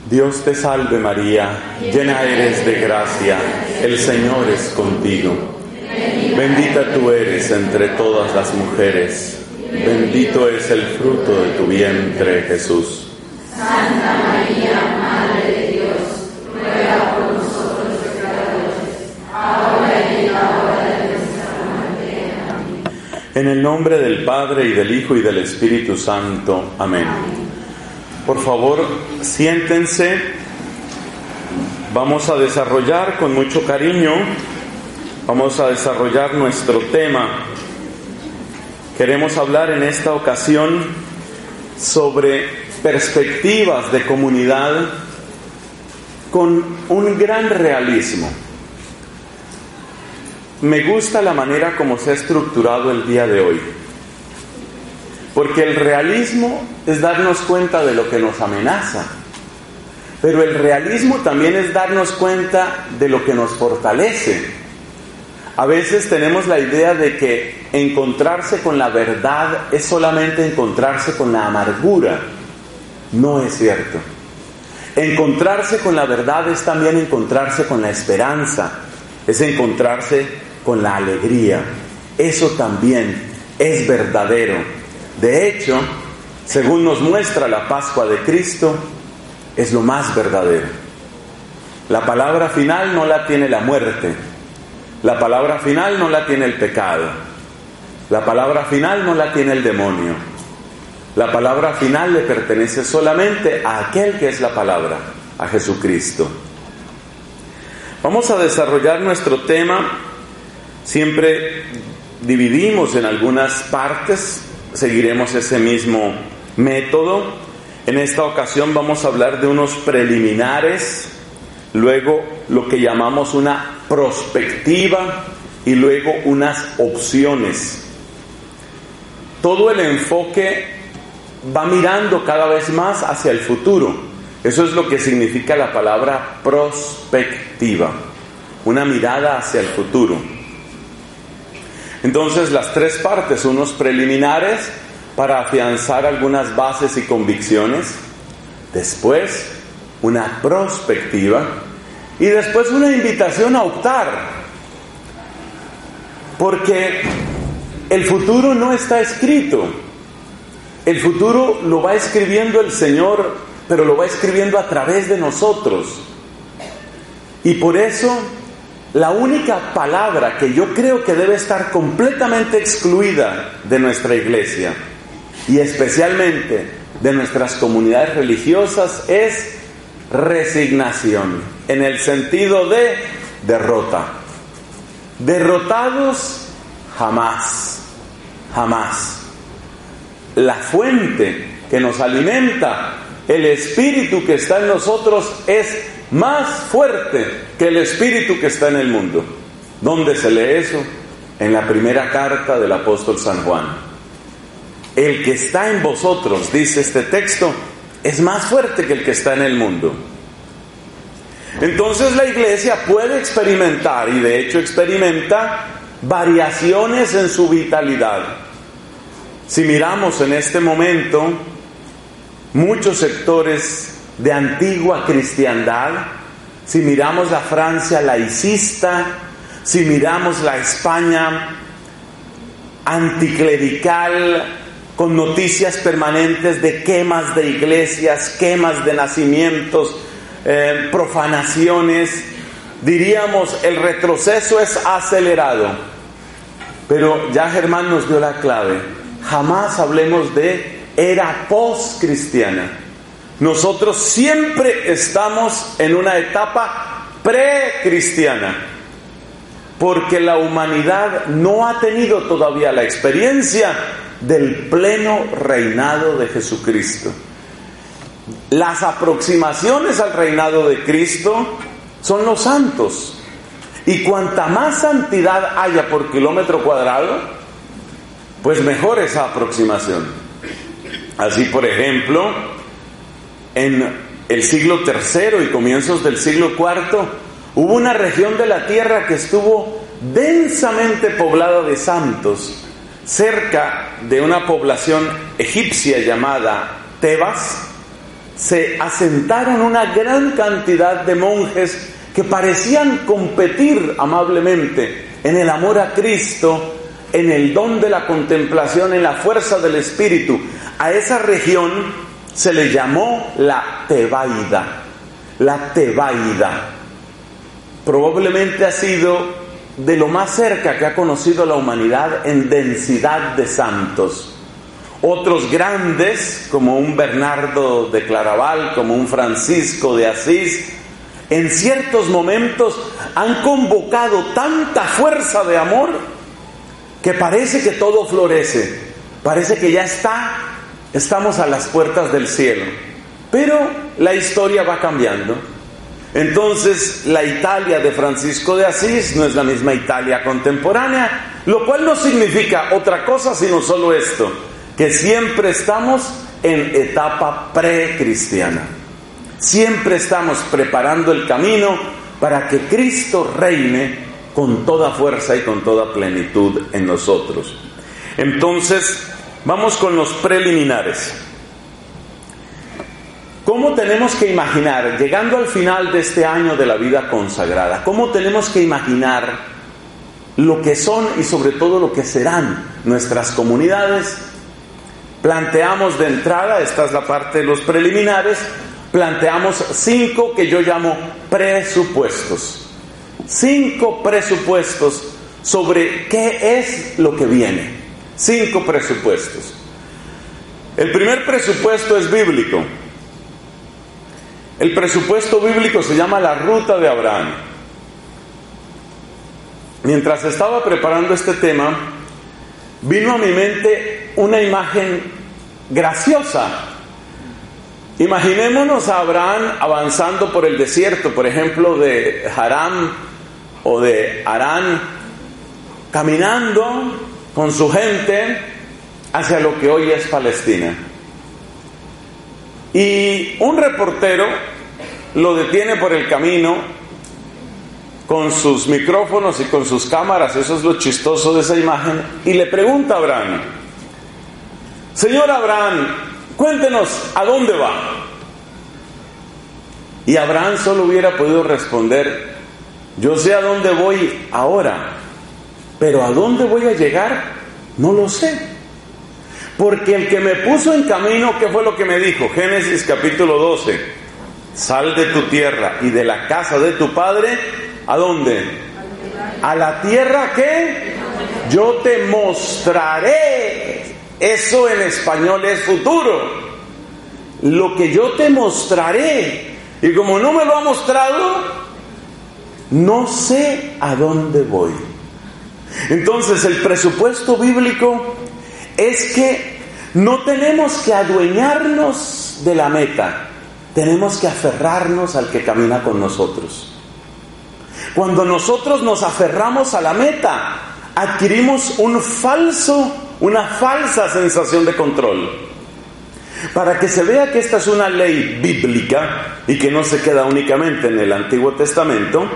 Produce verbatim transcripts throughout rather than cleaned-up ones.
Dios te salve María, llena eres de gracia, el Señor es contigo. Bendita tú eres entre todas las mujeres, bendito es el fruto de tu vientre, Jesús. Santa María, Madre de Dios, ruega por nosotros pecadores, ahora y en la hora de nuestra muerte. Amén. En el nombre del Padre, y del Hijo, y del Espíritu Santo. Amén. Por favor, siéntense. Vamos a desarrollar con mucho cariño, vamos a desarrollar nuestro tema. Queremos hablar en esta ocasión sobre perspectivas de comunidad con un gran realismo. Me gusta la manera como se ha estructurado el día de hoy, porque el realismo es darnos cuenta de lo que nos amenaza, pero el realismo también es darnos cuenta de lo que nos fortalece. A veces tenemos la idea de que encontrarse con la verdad es solamente encontrarse con la amargura. No es cierto. Encontrarse con la verdad es también encontrarse con la esperanza, es encontrarse con la alegría. Eso también es verdadero. De hecho, según nos muestra la Pascua de Cristo, es lo más verdadero. La palabra final no la tiene la muerte. La palabra final no la tiene el pecado. La palabra final no la tiene el demonio. La palabra final le pertenece solamente a aquel que es la palabra, a Jesucristo. Vamos a desarrollar nuestro tema. Siempre dividimos en algunas partes. Seguiremos ese mismo método. En esta ocasión vamos a hablar de unos preliminares, luego lo que llamamos una prospectiva y luego unas opciones. Todo el enfoque va mirando cada vez más hacia el futuro. Eso es lo que significa la palabra prospectiva, una mirada hacia el futuro. Entonces las tres partes, unos preliminares para afianzar algunas bases y convicciones, después una prospectiva y después una invitación a optar, porque el futuro no está escrito. El futuro lo va escribiendo el Señor, pero lo va escribiendo a través de nosotros. Y por eso la única palabra que yo creo que debe estar completamente excluida de nuestra iglesia y especialmente de nuestras comunidades religiosas es resignación, en el sentido de derrota. Derrotados jamás, jamás. La fuente que nos alimenta, el espíritu que está en nosotros, es más fuerte que el espíritu que está en el mundo. ¿Dónde se lee eso? En la primera carta del apóstol San Juan. El que está en vosotros, dice este texto, es más fuerte que el que está en el mundo. Entonces la iglesia puede experimentar, y de hecho experimenta, variaciones en su vitalidad. Si miramos en este momento muchos sectores de antigua cristiandad, si miramos la Francia laicista, si miramos la España anticlerical, con noticias permanentes de quemas de iglesias, quemas de nacimientos, eh, profanaciones, diríamos el retroceso es acelerado. Pero ya Germán nos dio la clave. Jamás hablemos de era post-cristiana. Nosotros siempre estamos en una etapa pre-cristiana, porque la humanidad no ha tenido todavía la experiencia del pleno reinado de Jesucristo. Las aproximaciones al reinado de Cristo son los santos, y cuanta más santidad haya por kilómetro cuadrado, pues mejor esa aproximación. Así, por ejemplo, en el siglo tercero y comienzos del siglo cuarto, hubo una región de la tierra que estuvo densamente poblada de santos, cerca de una población egipcia llamada Tebas, se asentaron una gran cantidad de monjes que parecían competir amablemente en el amor a Cristo, en el don de la contemplación, en la fuerza del Espíritu. A esa región se le llamó la Tebaida. La Tebaida probablemente ha sido de lo más cerca que ha conocido la humanidad en densidad de santos. Otros grandes, como un Bernardo de Claraval, como un Francisco de Asís, en ciertos momentos han convocado tanta fuerza de amor que parece que todo florece, parece que ya está, estamos a las puertas del cielo. Pero la historia va cambiando. Entonces, la Italia de Francisco de Asís no es la misma Italia contemporánea, lo cual no significa otra cosa sino solo esto, que siempre estamos en etapa precristiana. Siempre estamos preparando el camino para que Cristo reine con toda fuerza y con toda plenitud en nosotros. Entonces, vamos con los preliminares. ¿Cómo tenemos que imaginar, llegando al final de este año de la vida consagrada, cómo tenemos que imaginar lo que son y sobre todo lo que serán nuestras comunidades? Planteamos de entrada, esta es la parte de los preliminares, planteamos cinco que yo llamo presupuestos. Cinco presupuestos sobre qué es lo que viene. Cinco presupuestos. El primer presupuesto es bíblico. El presupuesto bíblico se llama la ruta de Abraham. Mientras estaba preparando este tema, vino a mi mente una imagen graciosa. Imaginémonos a Abraham avanzando por el desierto, por ejemplo, de Harán o de Harán, caminando con su gente hacia lo que hoy es Palestina. Y un reportero lo detiene por el camino con sus micrófonos y con sus cámaras, eso es lo chistoso de esa imagen, y le pregunta a Abraham: Señor Abraham, cuéntenos, ¿a dónde va? Y Abraham solo hubiera podido responder: yo sé a dónde voy ahora, pero a dónde voy a llegar, no lo sé. Porque el que me puso en camino, ¿qué fue lo que me dijo? Génesis capítulo doce. Sal de tu tierra y de la casa de tu padre, ¿a dónde? A la tierra que yo te mostraré. Eso en español es futuro. Lo que yo te mostraré. Y como no me lo ha mostrado, no sé a dónde voy. Entonces el presupuesto bíblico es que no tenemos que adueñarnos de la meta, tenemos que aferrarnos al que camina con nosotros. Cuando nosotros nos aferramos a la meta, adquirimos un falso, una falsa sensación de control. Para que se vea que esta es una ley bíblica y que no se queda únicamente en el Antiguo Testamento,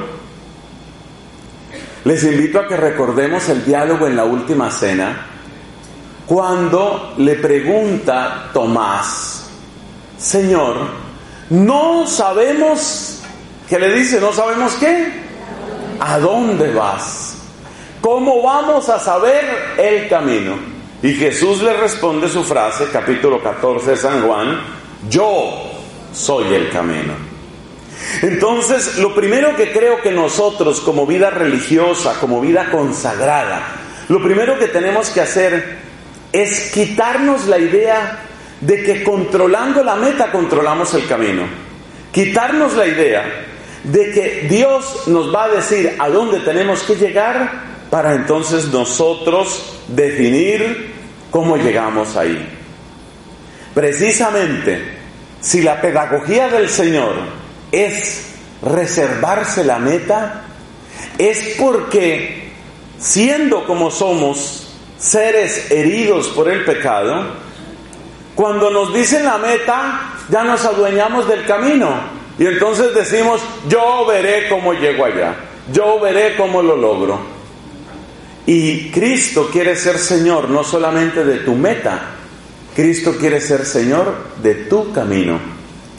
les invito a que recordemos el diálogo en la última cena, cuando le pregunta Tomás: Señor, no sabemos, ¿qué le dice? No sabemos qué, ¿a dónde vas? ¿Cómo vamos a saber el camino? Y Jesús le responde su frase, capítulo catorce de San Juan: yo soy el camino. Entonces, lo primero que creo que nosotros, como vida religiosa, como vida consagrada, lo primero que tenemos que hacer es quitarnos la idea de que controlando la meta controlamos el camino. Quitarnos la idea de que Dios nos va a decir a dónde tenemos que llegar para entonces nosotros definir cómo llegamos ahí. Precisamente, si la pedagogía del Señor es reservarse la meta, es porque, siendo como somos, seres heridos por el pecado, cuando nos dicen la meta, ya nos adueñamos del camino. Y entonces decimos: yo veré cómo llego allá, yo veré cómo lo logro. Y Cristo quiere ser Señor no solamente de tu meta, Cristo quiere ser Señor de tu camino.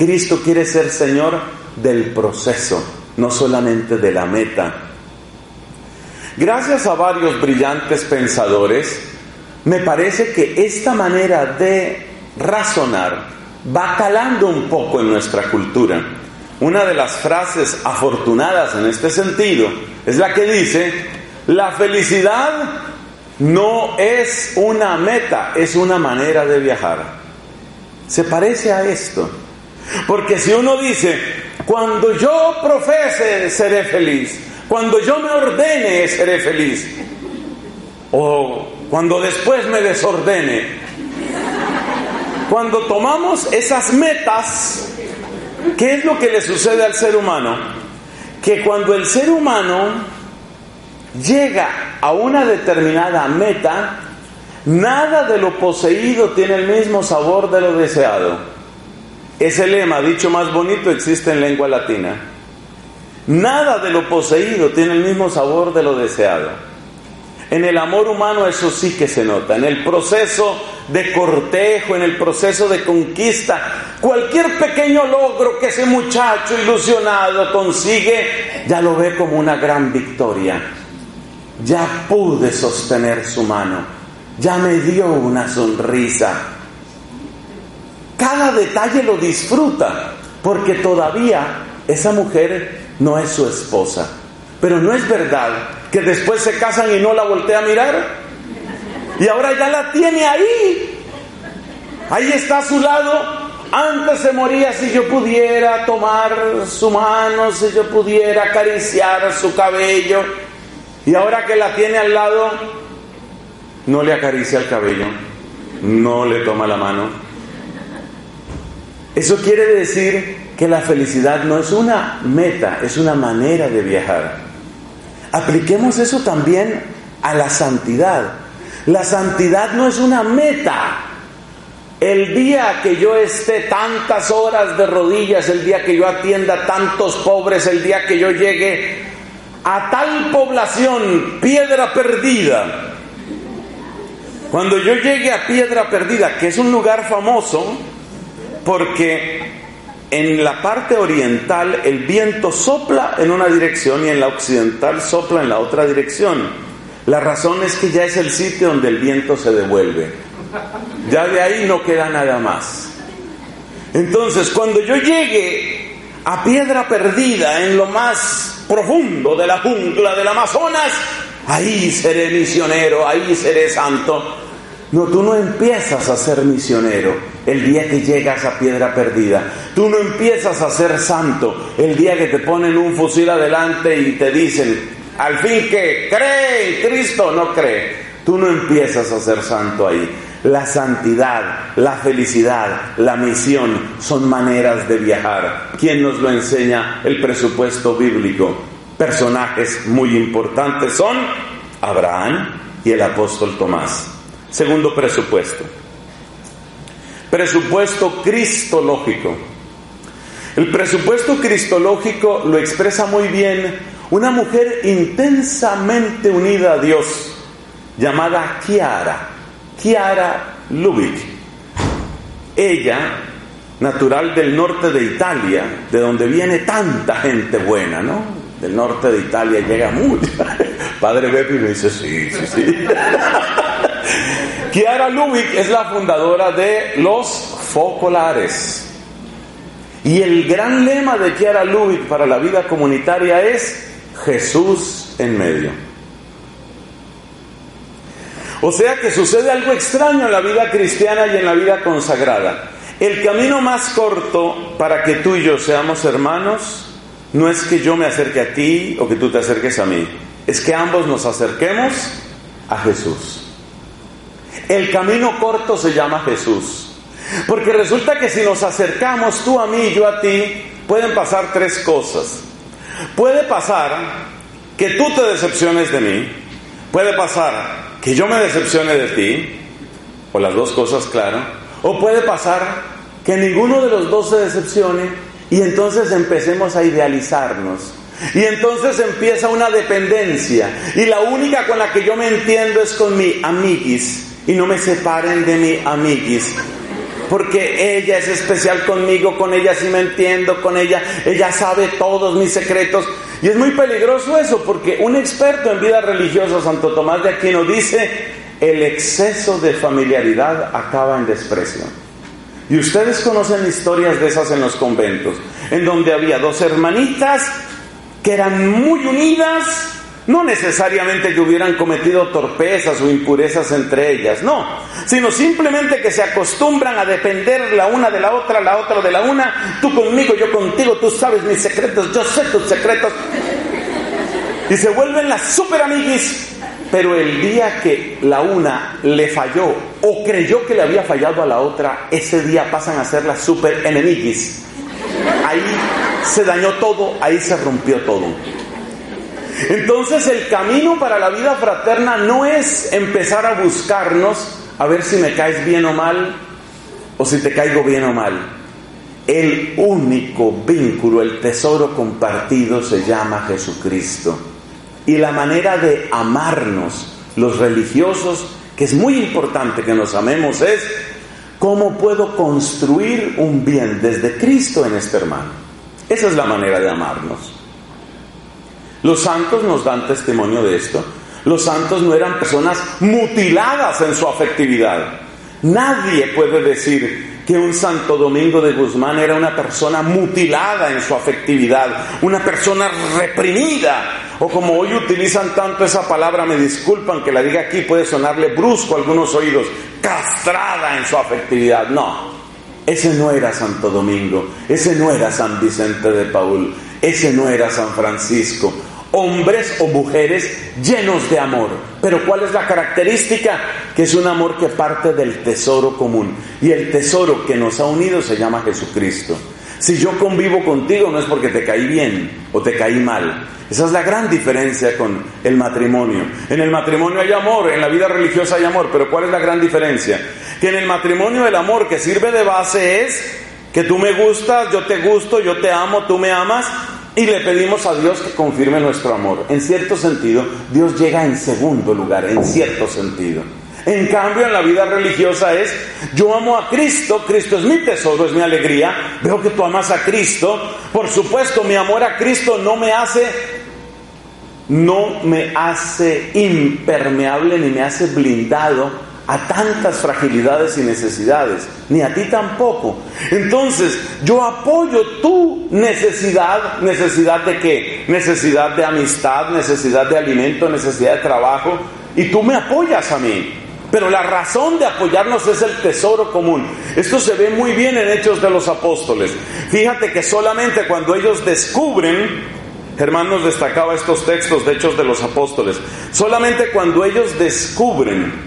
Cristo quiere ser Señor del proceso, no solamente de la meta. Gracias a varios brillantes pensadores, me parece que esta manera de razonar va calando un poco en nuestra cultura. Una de las frases afortunadas en este sentido es la que dice: la felicidad no es una meta, es una manera de viajar. Se parece a esto, porque si uno dice: cuando yo profese seré feliz, cuando yo me ordene seré feliz, o cuando después me desordene, cuando tomamos esas metas, ¿qué es lo que le sucede al ser humano? Que cuando el ser humano llega a una determinada meta, nada de lo poseído tiene el mismo sabor de lo deseado. Ese lema, dicho más bonito, existe en lengua latina. Nada de lo poseído tiene el mismo sabor de lo deseado. En el amor humano eso sí que se nota. En el proceso de cortejo, en el proceso de conquista, cualquier pequeño logro que ese muchacho ilusionado consigue, ya lo ve como una gran victoria. Ya pude sostener su mano, ya me dio una sonrisa. Cada detalle lo disfruta, porque todavía esa mujer no es su esposa. Pero no es verdad que después se casan y no la voltea a mirar. Y ahora ya la tiene ahí. Ahí está a su lado. Antes se moría: si yo pudiera tomar su mano, si yo pudiera acariciar su cabello. Y ahora que la tiene al lado, no le acaricia el cabello, no le toma la mano. Eso quiere decir que la felicidad no es una meta, es una manera de viajar. Apliquemos eso también a la santidad. La santidad no es una meta. El día que yo esté tantas horas de rodillas, el día que yo atienda tantos pobres, el día que yo llegue a tal población, Piedra Perdida. Cuando yo llegue a Piedra Perdida, que es un lugar famoso porque en la parte oriental el viento sopla en una dirección y en la occidental sopla en la otra dirección. La razón es que ya es el sitio donde el viento se devuelve. Ya de ahí no queda nada más. Entonces, cuando yo llegue a Piedra Perdida, en lo más profundo de la jungla del Amazonas, ahí seré misionero, ahí seré santo. No, tú no empiezas a ser misionero el día que llegas a Piedra Perdida. Tú no empiezas a ser santo el día que te ponen un fusil adelante y te dicen: al fin que cree en Cristo, no cree. Tú no empiezas a ser santo ahí. La santidad, la felicidad, la misión son maneras de viajar. ¿Quién nos lo enseña? El presupuesto bíblico. Personajes muy importantes son Abraham y el apóstol Tomás. Segundo presupuesto. Presupuesto cristológico. El presupuesto cristológico lo expresa muy bien una mujer intensamente unida a Dios, llamada Chiara, Chiara Lubich. Ella, natural del norte de Italia, de donde viene tanta gente buena, ¿no? Del norte de Italia llega mucha. Padre Bepi me dice: sí, sí, sí. Chiara Lubich es la fundadora de los Focolares. Y el gran lema de Chiara Lubich para la vida comunitaria es Jesús en medio. O sea que sucede algo extraño en la vida cristiana y en la vida consagrada. El camino más corto para que tú y yo seamos hermanos no es que yo me acerque a ti o que tú te acerques a mí. Es que ambos nos acerquemos a Jesús. El camino corto se llama Jesús. Porque resulta que si nos acercamos tú a mí y yo a ti, pueden pasar tres cosas. Puede pasar que tú te decepciones de mí. Puede pasar que yo me decepcione de ti. O las dos cosas, claro. O puede pasar que ninguno de los dos se decepcione y entonces empecemos a idealizarnos. Y entonces empieza una dependencia. Y la única con la que yo me entiendo es con mi amiguis. Y no me separen de mi amiguis. porque ella es especial conmigo, con ella sí me entiendo, con ella, ella sabe todos mis secretos. Y es muy peligroso eso, porque un experto en vida religiosa, Santo Tomás de Aquino, dice: el exceso de familiaridad acaba en desprecio. Y ustedes conocen historias de esas en los conventos, en donde había dos hermanitas que eran muy unidas, no necesariamente que hubieran cometido torpezas o impurezas entre ellas, no, sino simplemente que se acostumbran a depender la una de la otra, la otra de la una, tú conmigo, yo contigo, tú sabes mis secretos, yo sé tus secretos, y se vuelven las super amiguis. Pero el día que la una le falló o creyó que le había fallado a la otra, ese día pasan a ser las super enemiguis. Ahí se dañó todo, ahí se rompió todo. Entonces el camino para la vida fraterna no es empezar a buscarnos a ver si me caes bien o mal, o si te caigo bien o mal. El único vínculo, el tesoro compartido se llama Jesucristo. Y la manera de amarnos los religiosos, que es muy importante que nos amemos, es cómo puedo construir un bien desde Cristo en este hermano. Esa es la manera de amarnos. Los santos nos dan testimonio de esto. Los santos no eran personas mutiladas en su afectividad. Nadie puede decir que un Santo Domingo de Guzmán era una persona mutilada en su afectividad, una persona reprimida, o como hoy utilizan tanto esa palabra, me disculpan que la diga aquí, puede sonarle brusco a algunos oídos, castrada en su afectividad. No, ese no era Santo Domingo, ese no era San Vicente de Paúl, ese no era San Francisco. Hombres o mujeres llenos de amor. Pero ¿cuál es la característica? Que es un amor que parte del tesoro común. Y el tesoro que nos ha unido se llama Jesucristo. Si yo convivo contigo no es porque te caí bien o te caí mal. Esa es la gran diferencia con el matrimonio. En el matrimonio hay amor, en la vida religiosa hay amor. Pero ¿cuál es la gran diferencia? Que en el matrimonio el amor que sirve de base es que tú me gustas, yo te gusto, yo te amo, tú me amas. Y le pedimos a Dios que confirme nuestro amor. En cierto sentido, Dios llega en segundo lugar, en cierto sentido. En cambio, en la vida religiosa es: yo amo a Cristo, Cristo es mi tesoro, es mi alegría. Veo que tú amas a Cristo. Por supuesto, mi amor a Cristo no me hace, no me hace impermeable ni me hace blindado a tantas fragilidades y necesidades, ni a ti tampoco. Entonces, yo apoyo tu necesidad. ¿Necesidad de qué? Necesidad de amistad, necesidad de alimento, necesidad de trabajo, y tú me apoyas a mí. Pero la razón de apoyarnos es el tesoro común. Esto se ve muy bien en Hechos de los Apóstoles. Fíjate que solamente cuando ellos descubren, Germán nos destacaba estos textos de Hechos de los Apóstoles, solamente cuando ellos descubren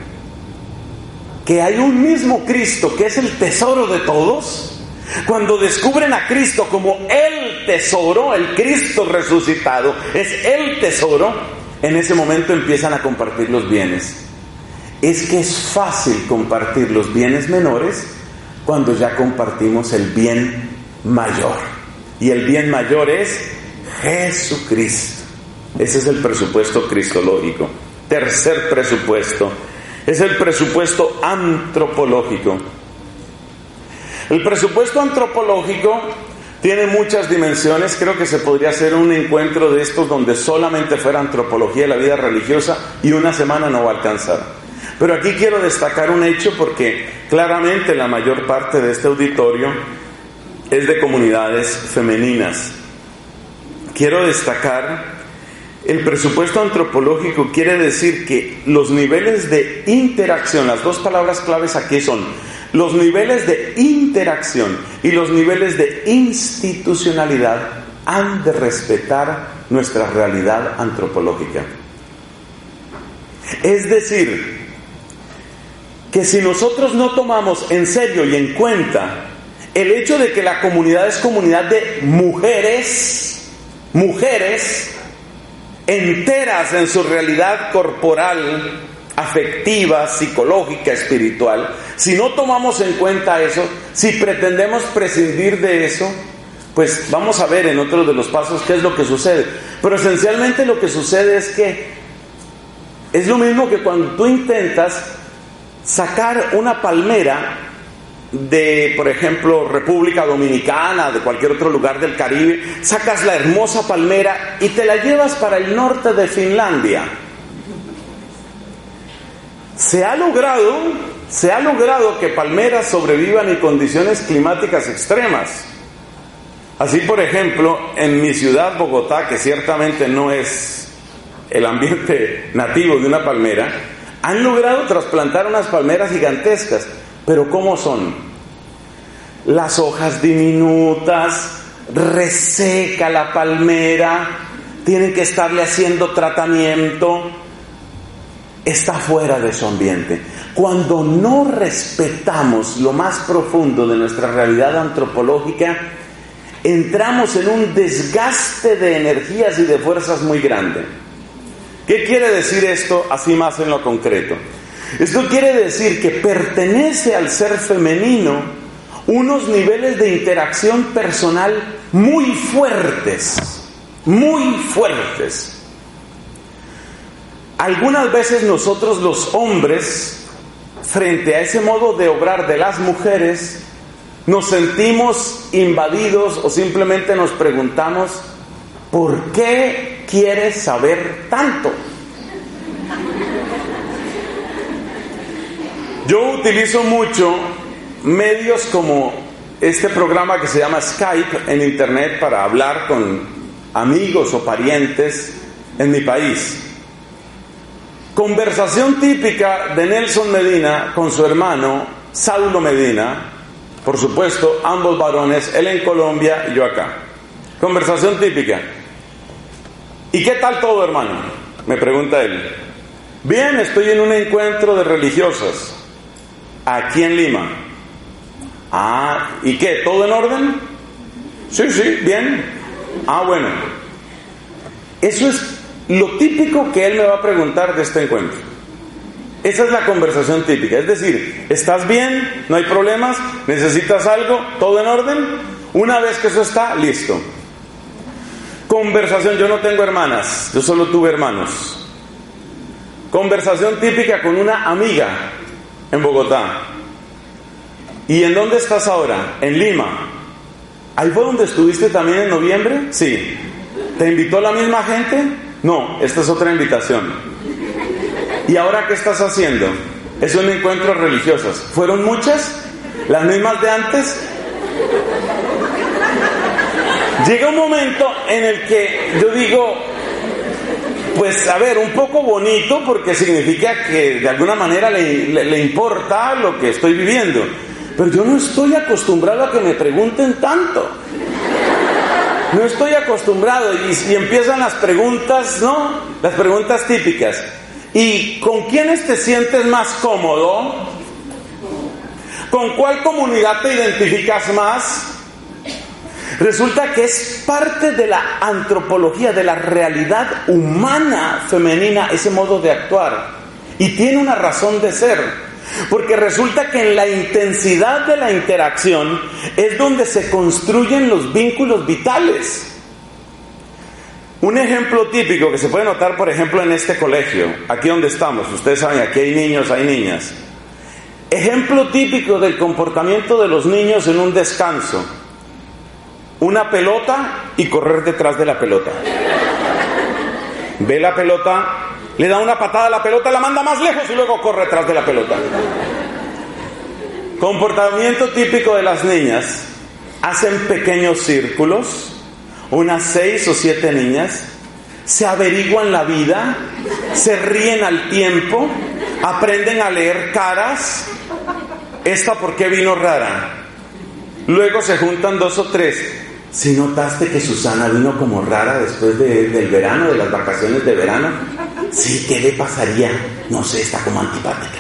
que hay un mismo Cristo que es el tesoro de todos, cuando descubren a Cristo como el tesoro, el Cristo resucitado es el tesoro, en ese momento empiezan a compartir los bienes. Es que es fácil compartir los bienes menores cuando ya compartimos el bien mayor, y el bien mayor es Jesucristo. Ese es el presupuesto cristológico. Tercer presupuesto es el presupuesto antropológico. El presupuesto antropológico tiene muchas dimensiones. Creo que se podría hacer un encuentro de estos donde solamente fuera antropología de la vida religiosa y una semana no va a alcanzar. Pero aquí quiero destacar un hecho, porque claramente la mayor parte de este auditorio es de comunidades femeninas. Quiero destacar: el presupuesto antropológico quiere decir que los niveles de interacción, las dos palabras claves aquí son los niveles de interacción y los niveles de institucionalidad, han de respetar nuestra realidad antropológica. Es decir, que si nosotros no tomamos en serio y en cuenta el hecho de que la comunidad es comunidad de mujeres, mujeres, enteras en su realidad corporal, afectiva, psicológica, espiritual, si no tomamos en cuenta eso, si pretendemos prescindir de eso, pues vamos a ver en otro de los pasos qué es lo que sucede. Pero esencialmente lo que sucede es que es lo mismo que cuando tú intentas sacar una palmera de, por ejemplo, República Dominicana, de cualquier otro lugar del Caribe, sacas la hermosa palmera y te la llevas para el norte de Finlandia. Se ha logrado, se ha logrado que palmeras sobrevivan en condiciones climáticas extremas. Así, por ejemplo, en mi ciudad, Bogotá, que ciertamente no es el ambiente nativo de una palmera, han logrado trasplantar unas palmeras gigantescas. Pero ¿cómo son? Las hojas diminutas, reseca la palmera, tienen que estarle haciendo tratamiento, está fuera de su ambiente. Cuando no respetamos lo más profundo de nuestra realidad antropológica, entramos en un desgaste de energías y de fuerzas muy grande. ¿Qué quiere decir esto así más en lo concreto? Esto quiere decir que pertenece al ser femenino unos niveles de interacción personal muy fuertes, muy fuertes. Algunas veces nosotros los hombres, frente a ese modo de obrar de las mujeres, nos sentimos invadidos o simplemente nos preguntamos, ¿por qué quieres saber tanto? Yo utilizo mucho medios como este programa que se llama Skype en internet para hablar con amigos o parientes en mi país. Conversación típica de Nelson Medina con su hermano Saulo Medina, por supuesto, ambos varones, él en Colombia y yo acá. Conversación típica. ¿Y qué tal todo, hermano?, me pregunta él. Bien, estoy en un encuentro de religiosas aquí en Lima. Ah, ¿y qué? ¿Todo en orden? Sí, sí, bien. Ah, bueno. Eso es lo típico que él me va a preguntar de este encuentro. Esa es la conversación típica. Es decir, ¿estás bien? ¿No hay problemas? ¿Necesitas algo? ¿Todo en orden? Una vez que eso está, listo. Conversación, yo no tengo hermanas, yo solo tuve hermanos. Conversación típica con una amiga en Bogotá. ¿Y en dónde estás ahora? En Lima. ¿Ahí fue donde estuviste también en noviembre? Sí. ¿Te invitó la misma gente? No, esta es otra invitación. ¿Y ahora qué estás haciendo? Es un encuentro religiosas. ¿Fueron muchas? ¿Las mismas de antes? Llega un momento en el que yo digo, pues a ver, un poco bonito porque significa que de alguna manera le, le, le importa lo que estoy viviendo. Pero yo no estoy acostumbrado a que me pregunten tanto. No estoy acostumbrado y, y empiezan las preguntas, ¿no? Las preguntas típicas. ¿Y con quiénes te sientes más cómodo? ¿Con cuál comunidad te identificas más? Resulta que es parte de la antropología, de la realidad humana femenina, ese modo de actuar. Y tiene una razón de ser. Porque resulta que en la intensidad de la interacción es donde se construyen los vínculos vitales. Un ejemplo típico que se puede notar, por ejemplo, en este colegio, aquí donde estamos, ustedes saben, aquí hay niños, hay niñas. Ejemplo típico del comportamiento de los niños en un descanso. Una pelota y correr detrás de la pelota. Ve la pelota, le da una patada a la pelota, la manda más lejos y luego corre detrás de la pelota. Comportamiento típico de las niñas. Hacen pequeños círculos, unas seis o siete niñas, se averiguan la vida, se ríen al tiempo, aprenden a leer caras. ¿Esta por qué vino rara? Luego se juntan dos o tres. ¿Sí notaste que Susana vino como rara después de, del verano, de las vacaciones de verano? Sí, ¿qué le pasaría? No sé, está como antipática.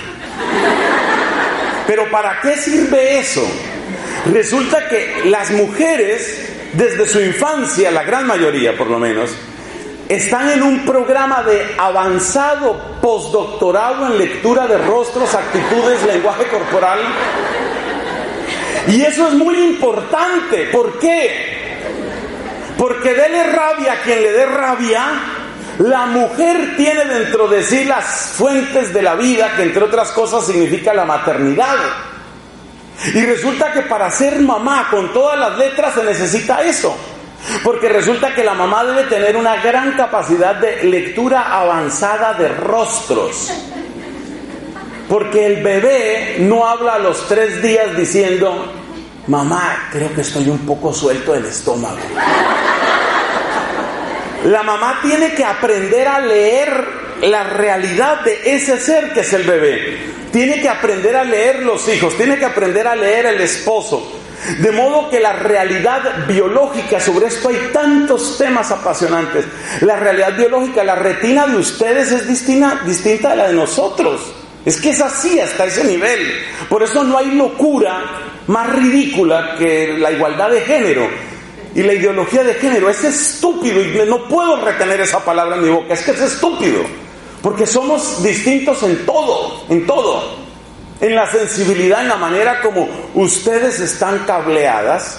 Pero ¿para qué sirve eso? Resulta que las mujeres, desde su infancia, la gran mayoría por lo menos, están en un programa de avanzado postdoctorado en lectura de rostros, actitudes, lenguaje corporal. Y eso es muy importante. ¿Por qué? Porque dele rabia a quien le dé rabia, la mujer tiene dentro de sí las fuentes de la vida, que entre otras cosas significa la maternidad. Y resulta que para ser mamá con todas las letras se necesita eso. Porque resulta que la mamá debe tener una gran capacidad de lectura avanzada de rostros. Porque el bebé no habla a los tres días diciendo: mamá, creo que estoy un poco suelto del estómago. La mamá tiene que aprender a leer la realidad de ese ser que es el bebé. Tiene que aprender a leer los hijos, tiene que aprender a leer el esposo. De modo que la realidad biológica, sobre esto hay tantos temas apasionantes. La realidad biológica, la retina de ustedes es distinta, distinta a la de nosotros. Es que es así hasta ese nivel. Por eso no hay locura más ridícula que la igualdad de género y la ideología de género. Es estúpido y no puedo retener esa palabra en mi boca. Es que es estúpido. Porque somos distintos en todo, en todo. En la sensibilidad, en la manera como ustedes están cableadas.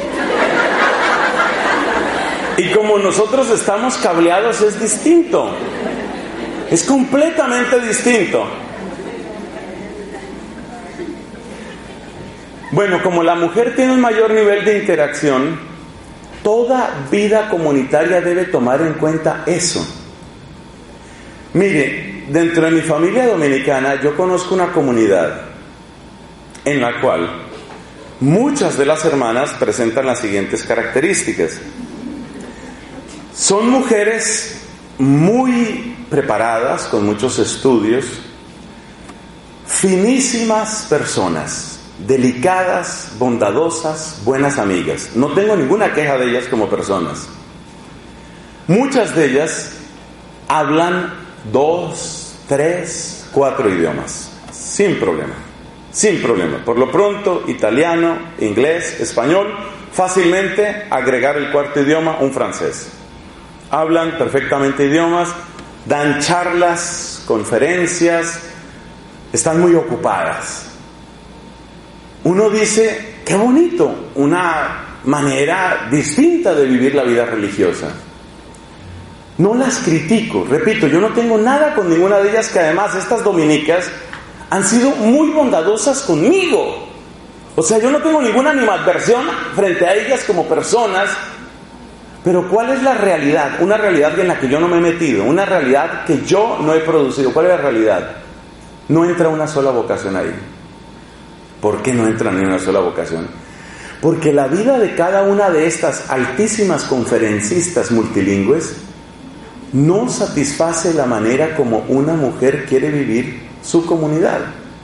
Y como nosotros estamos cableados es distinto. Es completamente distinto. Bueno, como la mujer tiene un mayor nivel de interacción, toda vida comunitaria debe tomar en cuenta eso. Mire, dentro de mi familia dominicana yo conozco una comunidad en la cual muchas de las hermanas presentan las siguientes características. Son mujeres muy preparadas, con muchos estudios, finísimas personas, delicadas, bondadosas, buenas amigas. No tengo ninguna queja de ellas como personas. Muchas de ellas hablan dos, tres, cuatro idiomas, sin problema, sin problema. Por lo pronto, italiano, inglés, español, fácilmente agregar el cuarto idioma, un francés. Hablan perfectamente idiomas, dan charlas, conferencias, están muy ocupadas. Uno dice, qué bonito, una manera distinta de vivir la vida religiosa. No las critico, repito, yo no tengo nada con ninguna de ellas, que además estas dominicas han sido muy bondadosas conmigo. O sea, yo no tengo ninguna animadversión frente a ellas como personas, pero ¿cuál es la realidad? Una realidad en la que yo no me he metido, una realidad que yo no he producido. ¿Cuál es la realidad? No entra una sola vocación ahí. ¿Por qué no entra ni una sola vocación? Porque la vida de cada una de estas altísimas conferencistas multilingües no satisface la manera como una mujer quiere vivir su comunidad.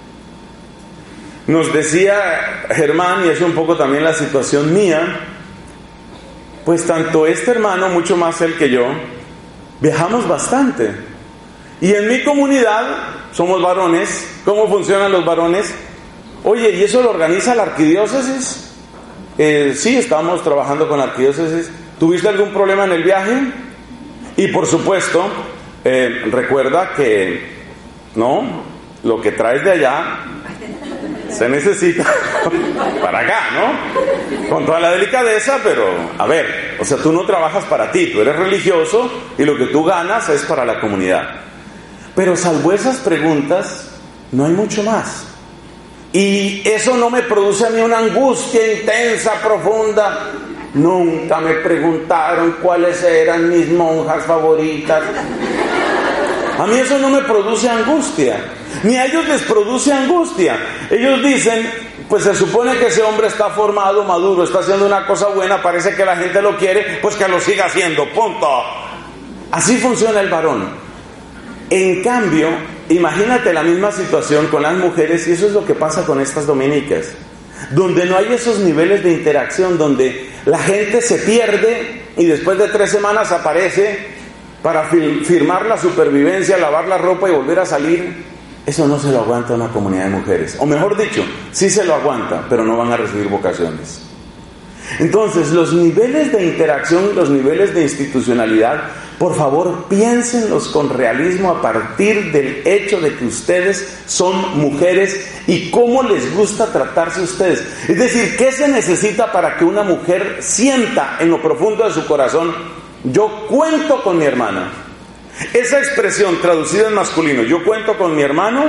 Nos decía Germán, y es un poco también la situación mía, pues tanto este hermano, mucho más él que yo, viajamos bastante. Y en mi comunidad, somos varones. ¿Cómo funcionan los varones? Oye, ¿y eso lo organiza la arquidiócesis? Eh, sí, estamos trabajando con la arquidiócesis. ¿Tuviste algún problema en el viaje? Y por supuesto, eh, recuerda que, ¿no? Lo que traes de allá se necesita para acá, ¿no? Con toda la delicadeza, pero, a ver, o sea, tú no trabajas para ti, tú eres religioso y lo que tú ganas es para la comunidad. Pero salvo esas preguntas, no hay mucho más. Y eso no me produce a mí una angustia intensa, profunda. Nunca me preguntaron cuáles eran mis monjas favoritas. A mí eso no me produce angustia, ni a ellos les produce angustia. Ellos dicen, pues se supone que ese hombre está formado, maduro, está haciendo una cosa buena, parece que la gente lo quiere, pues que lo siga haciendo, punto. Así funciona el varón. En cambio, imagínate la misma situación con las mujeres, y eso es lo que pasa con estas dominicas, donde no hay esos niveles de interacción, donde la gente se pierde y después de tres semanas aparece para firmar la supervivencia, lavar la ropa y volver a salir. Eso no se lo aguanta una comunidad de mujeres, o mejor dicho, sí se lo aguanta, pero no van a recibir vocaciones. Entonces, los niveles de interacción, los niveles de institucionalidad, por favor, piénsenlos con realismo a partir del hecho de que ustedes son mujeres y cómo les gusta tratarse ustedes. Es decir, ¿qué se necesita para que una mujer sienta en lo profundo de su corazón, yo cuento con mi hermana? Esa expresión traducida en masculino, yo cuento con mi hermano,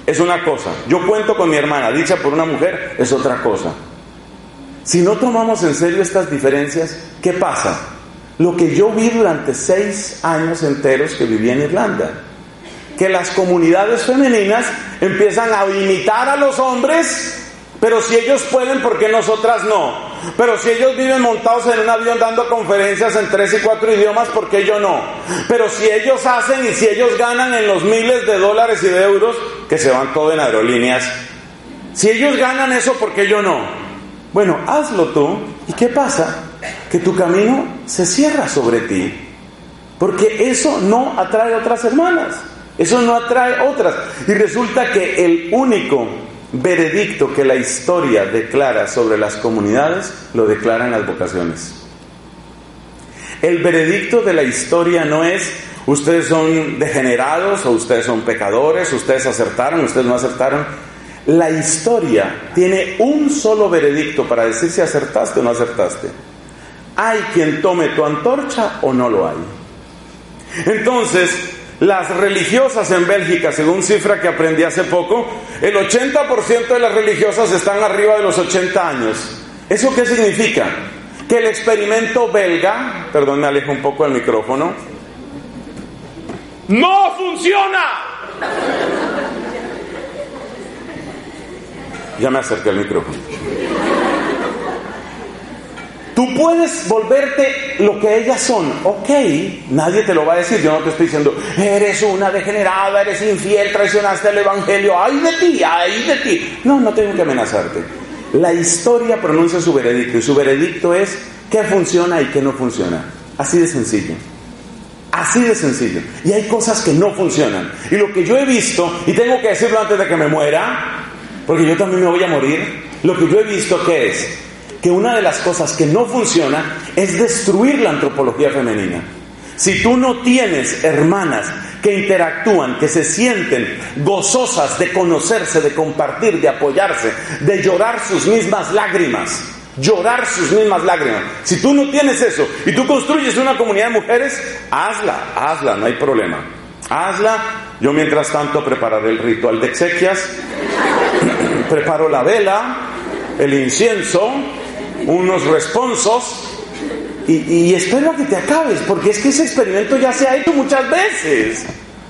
es una cosa. Yo cuento con mi hermana, dicha por una mujer, es otra cosa. Si no tomamos en serio estas diferencias, ¿qué pasa? Lo que yo vi durante seis años enteros que viví en Irlanda, que las comunidades femeninas empiezan a imitar a los hombres, pero si ellos pueden, ¿por qué nosotras no? Pero si ellos viven montados en un avión dando conferencias en tres y cuatro idiomas, ¿por qué yo no? Pero si ellos hacen y si ellos ganan en los miles de dólares y de euros, que se van todo en aerolíneas, si ellos ganan eso, ¿por qué yo no? Bueno, hazlo tú. ¿Y qué pasa? Que tu camino se cierra sobre ti, porque eso no atrae otras hermanas, eso no atrae otras. Y resulta que el único veredicto que la historia declara sobre las comunidades lo declaran las vocaciones. El veredicto de la historia no es ustedes son degenerados o ustedes son pecadores, ustedes acertaron, ustedes no acertaron. La historia tiene un solo veredicto para decir si acertaste o no acertaste. Hay quien tome tu antorcha o no lo hay. Entonces, las religiosas en Bélgica, según cifra que aprendí hace poco, el ochenta por ciento de las religiosas están arriba de los ochenta años. ¿Eso qué significa? Que el experimento belga, perdón, me alejo un poco del micrófono, ¡no funciona! Ya me acerqué al micrófono. Tú puedes volverte lo que ellas son, ok, nadie te lo va a decir, yo no te estoy diciendo, eres una degenerada, eres infiel, traicionaste el evangelio, ay de ti, ay de ti. No, no tengo que amenazarte. La historia pronuncia su veredicto, y su veredicto es qué funciona y qué no funciona. Así de sencillo. Así de sencillo. Y hay cosas que no funcionan. Y lo que yo he visto, y tengo que decirlo antes de que me muera, porque yo también me voy a morir, lo que yo he visto que es que una de las cosas que no funciona es destruir la antropología femenina. Si tú no tienes hermanas que interactúan, que se sienten gozosas de conocerse, de compartir, de apoyarse, de llorar sus mismas lágrimas, llorar sus mismas lágrimas. Si tú no tienes eso y tú construyes una comunidad de mujeres, hazla, hazla, no hay problema. Hazla. Yo mientras tanto prepararé el ritual de exequias, preparo la vela, el incienso, unos responsos y, y espero a que te acabes, porque es que ese experimento ya se ha hecho muchas veces.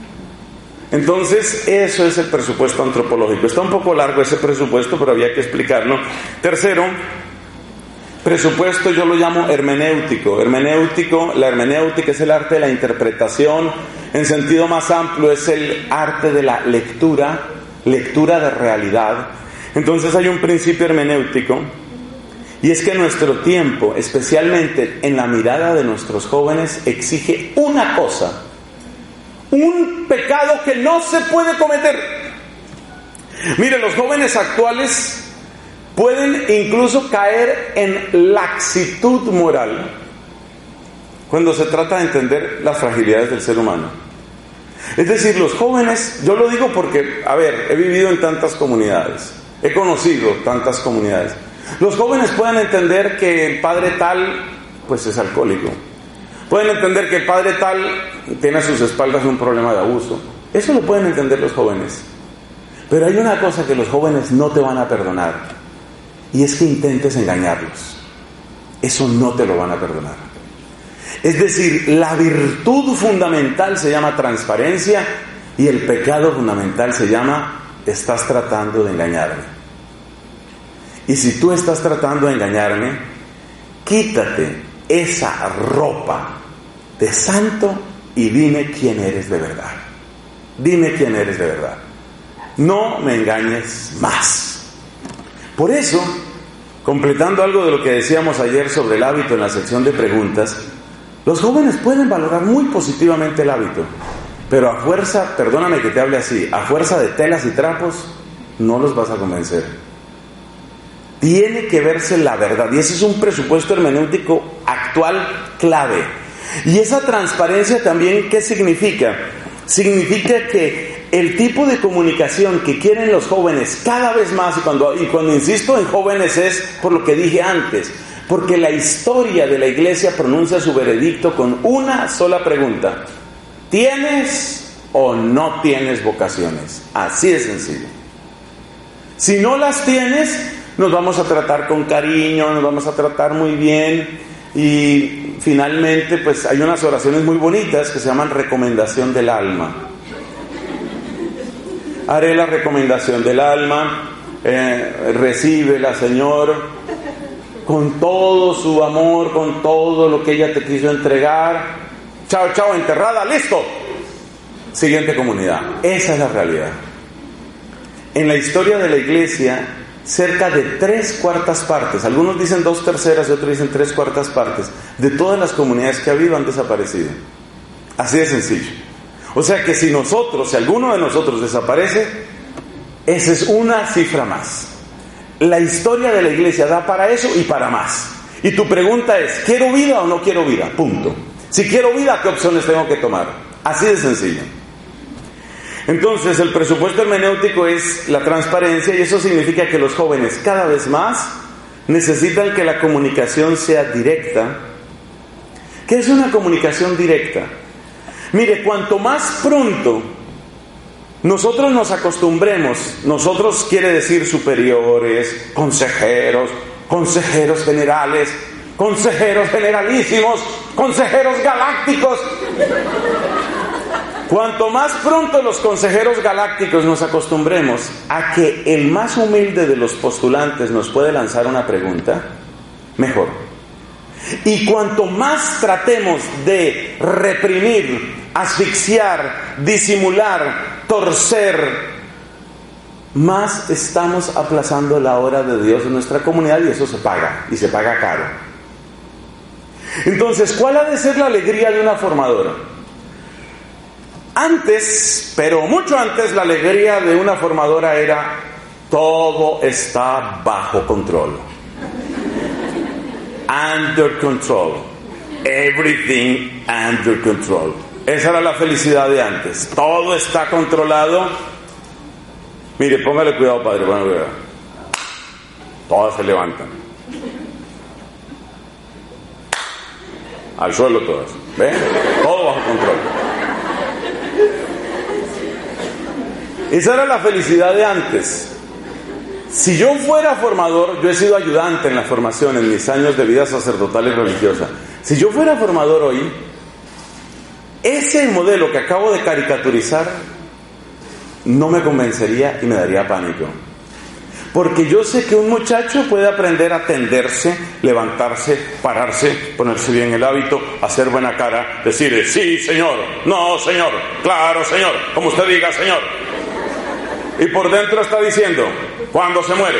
Entonces, eso es el presupuesto antropológico. Está un poco largo ese presupuesto, pero había que explicarlo. Tercero, presupuesto yo lo llamo hermenéutico. Hermenéutico, la hermenéutica es el arte de la interpretación. En sentido más amplio es el arte de la lectura, lectura de realidad. Entonces hay un principio hermenéutico, y es que nuestro tiempo, especialmente en la mirada de nuestros jóvenes, exige una cosa, un pecado que no se puede cometer. Mire, los jóvenes actuales pueden incluso caer en laxitud moral cuando se trata de entender las fragilidades del ser humano. Es decir, los jóvenes, yo lo digo porque, a ver, he vivido en tantas comunidades, he conocido tantas comunidades. Los jóvenes pueden entender que el padre tal, pues es alcohólico. Pueden entender que el padre tal tiene a sus espaldas un problema de abuso. Eso lo pueden entender los jóvenes. Pero hay una cosa que los jóvenes no te van a perdonar, y es que intentes engañarlos. Eso no te lo van a perdonar. Es decir, la virtud fundamental se llama transparencia, y el pecado fundamental se llama estás tratando de engañarme. Y si tú estás tratando de engañarme, quítate esa ropa de santo y dime quién eres de verdad. Dime quién eres de verdad. No me engañes más. Por eso, completando algo de lo que decíamos ayer sobre el hábito en la sección de preguntas, los jóvenes pueden valorar muy positivamente el hábito, pero a fuerza, perdóname que te hable así, a fuerza de telas y trapos, no los vas a convencer. Tiene que verse la verdad, y ese es un presupuesto hermenéutico actual clave. Y esa transparencia también, ¿qué significa? Significa que el tipo de comunicación que quieren los jóvenes cada vez más, y cuando, y cuando insisto en jóvenes es por lo que dije antes, porque la historia de la iglesia pronuncia su veredicto con una sola pregunta: ¿tienes o no tienes vocaciones. Así de sencillo. Si no las tienes, nos vamos a tratar con cariño, nos vamos a tratar muy bien, y finalmente pues hay unas oraciones muy bonitas que se llaman recomendación del alma. Haré la recomendación del alma, eh, recíbela, Señor, con todo su amor, con todo lo que ella te quiso entregar. Chao, chao, enterrada, listo. Siguiente comunidad. Esa es la realidad. En la historia de la iglesia, cerca de tres cuartas partes, algunos dicen dos terceras y otros dicen tres cuartas partes, de todas las comunidades que ha habido han desaparecido. Así de sencillo. O sea que si nosotros, si alguno de nosotros desaparece, esa es una cifra más. La historia de la iglesia da para eso y para más. Y tu pregunta es, ¿quiero vida o no quiero vida? Punto. Si quiero vida, ¿qué opciones tengo que tomar? Así de sencillo. Entonces, el presupuesto hermenéutico es la transparencia, y eso significa que los jóvenes cada vez más necesitan que la comunicación sea directa. ¿Qué es una comunicación directa? Mire, cuanto más pronto nosotros nos acostumbremos, nosotros quiere decir superiores, consejeros, consejeros generales, consejeros generalísimos, consejeros galácticos. Cuanto más pronto los consejeros galácticos nos acostumbremos a que el más humilde de los postulantes nos puede lanzar una pregunta, mejor. Y cuanto más tratemos de reprimir, asfixiar, disimular, torcer, más estamos aplazando la obra de Dios en nuestra comunidad, y eso se paga, y se paga caro. Entonces, ¿cuál ha de ser la alegría de una formadora? Antes, pero mucho antes, la alegría de una formadora era: todo está bajo control. Under control. Everything under control. Esa era la felicidad de antes. Todo está controlado. Mire, póngale cuidado, padre. Bueno, cuidado. Todas se levantan. Al suelo todas. ¿Ven? Todo bajo control. Esa era la felicidad de antes. Si yo fuera formador, yo he sido ayudante en la formación en mis años de vida sacerdotal y religiosa. Si yo fuera formador hoy, ese modelo que acabo de caricaturizar no me convencería y me daría pánico. Porque yo sé que un muchacho puede aprender a tenderse, levantarse, pararse, ponerse bien el hábito, hacer buena cara, decir sí, señor, no, señor, claro, señor, como usted diga, señor. Y por dentro está diciendo: ¿cuándo se muere?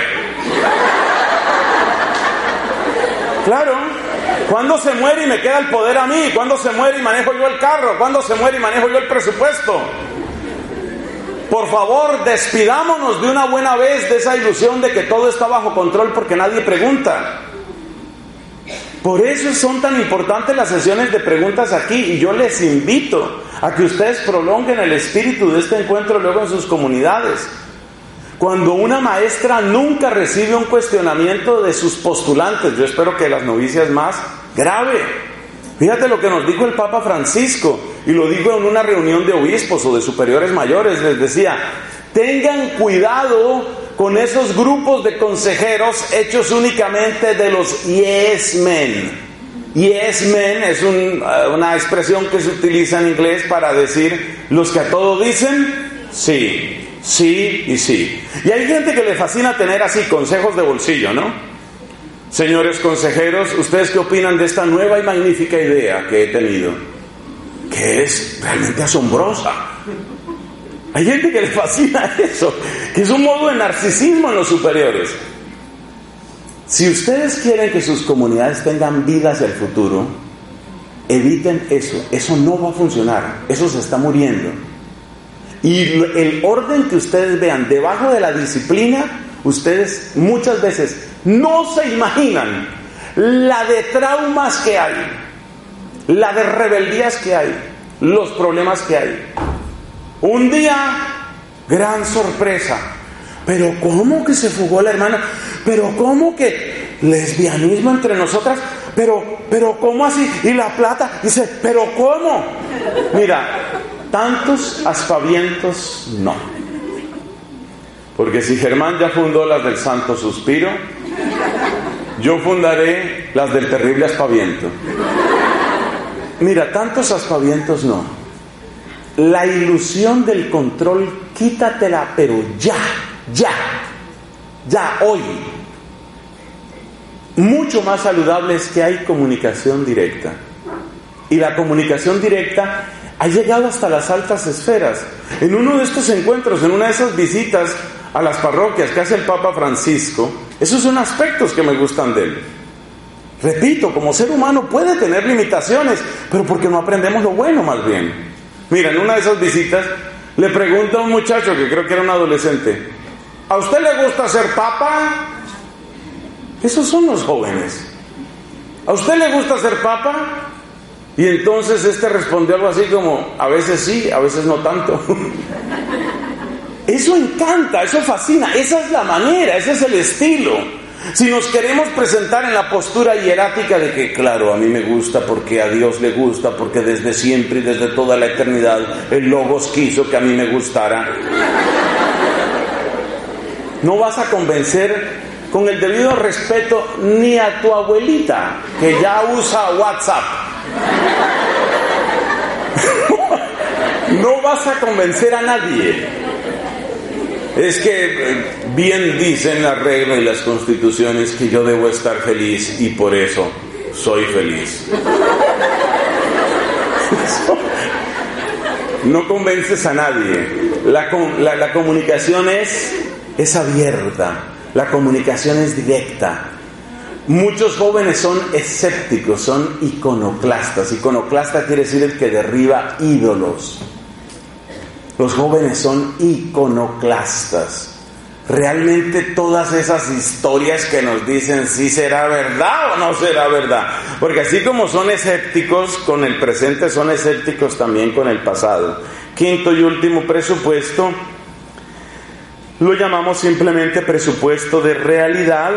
Claro, ¿cuándo se muere y me queda el poder a mí? ¿Cuándo se muere y manejo yo el carro? ¿Cuándo se muere y manejo yo el presupuesto? Por favor, despidámonos de una buena vez de esa ilusión de que todo está bajo control porque nadie pregunta. Por eso son tan importantes las sesiones de preguntas aquí, y yo les invito a que ustedes prolonguen el espíritu de este encuentro luego en sus comunidades. Cuando una maestra nunca recibe un cuestionamiento de sus postulantes, yo espero que las novicias más, grave. Fíjate lo que nos dijo el Papa Francisco, y lo dijo en una reunión de obispos o de superiores mayores. Les decía: tengan cuidado con esos grupos de consejeros hechos únicamente de los yes men. Yes men es un, una expresión que se utiliza en inglés para decir los que a todo dicen sí, sí y sí. Y hay gente que le fascina tener así consejos de bolsillo, ¿no? Señores consejeros, ¿ustedes qué opinan de esta nueva y magnífica idea que he tenido? Que es realmente asombrosa. Hay gente que le fascina eso, que es un modo de narcisismo en los superiores. Si ustedes quieren que sus comunidades tengan vida hacia el futuro, eviten eso. Eso no va a funcionar. Eso se está muriendo. Y el orden que ustedes vean debajo de la disciplina, ustedes muchas veces no se imaginan la de traumas que hay, la de rebeldías que hay, los problemas que hay. Un día, gran sorpresa. Pero ¿cómo que se fugó la hermana? Pero ¿cómo que lesbianismo entre nosotras? Pero, pero ¿cómo así? Y la plata, dice, pero ¿cómo? Mira, tantos aspavientos no. Porque si Germán ya fundó las del Santo Suspiro, yo fundaré las del terrible aspaviento. Mira, tantos aspavientos no. La ilusión del control, quítatela, pero ya, ya, ya, hoy. Mucho más saludable es que hay comunicación directa. Y la comunicación directa ha llegado hasta las altas esferas. En uno de estos encuentros, en una de esas visitas a las parroquias que hace el Papa Francisco, esos son aspectos que me gustan de él. Repito, como ser humano puede tener limitaciones, pero porque no aprendemos lo bueno más bien. Mira, en una de esas visitas le pregunta a un muchacho, que creo que era un adolescente, ¿a usted le gusta ser papa? Esos son los jóvenes. ¿A usted le gusta ser papa? Y entonces este respondió algo así como, a veces sí, a veces no tanto. Eso encanta, eso fascina, esa es la manera, ese es el estilo. Si nos queremos presentar en la postura hierática de que, claro, a mí me gusta porque a Dios le gusta, porque desde siempre y desde toda la eternidad el Logos quiso que a mí me gustara, no vas a convencer con el debido respeto ni a tu abuelita, que ya usa WhatsApp. No vas a convencer a nadie. Es que bien dicen la regla y las constituciones que yo debo estar feliz y por eso soy feliz. No convences a nadie. La, la, la comunicación es, es abierta. La comunicación es directa. Muchos jóvenes son escépticos, son iconoclastas. Iconoclasta quiere decir el que derriba ídolos. Los jóvenes son iconoclastas. Realmente todas esas historias que nos dicen si será verdad o no será verdad. Porque así como son escépticos con el presente, son escépticos también con el pasado. Quinto y último presupuesto, lo llamamos simplemente presupuesto de realidad.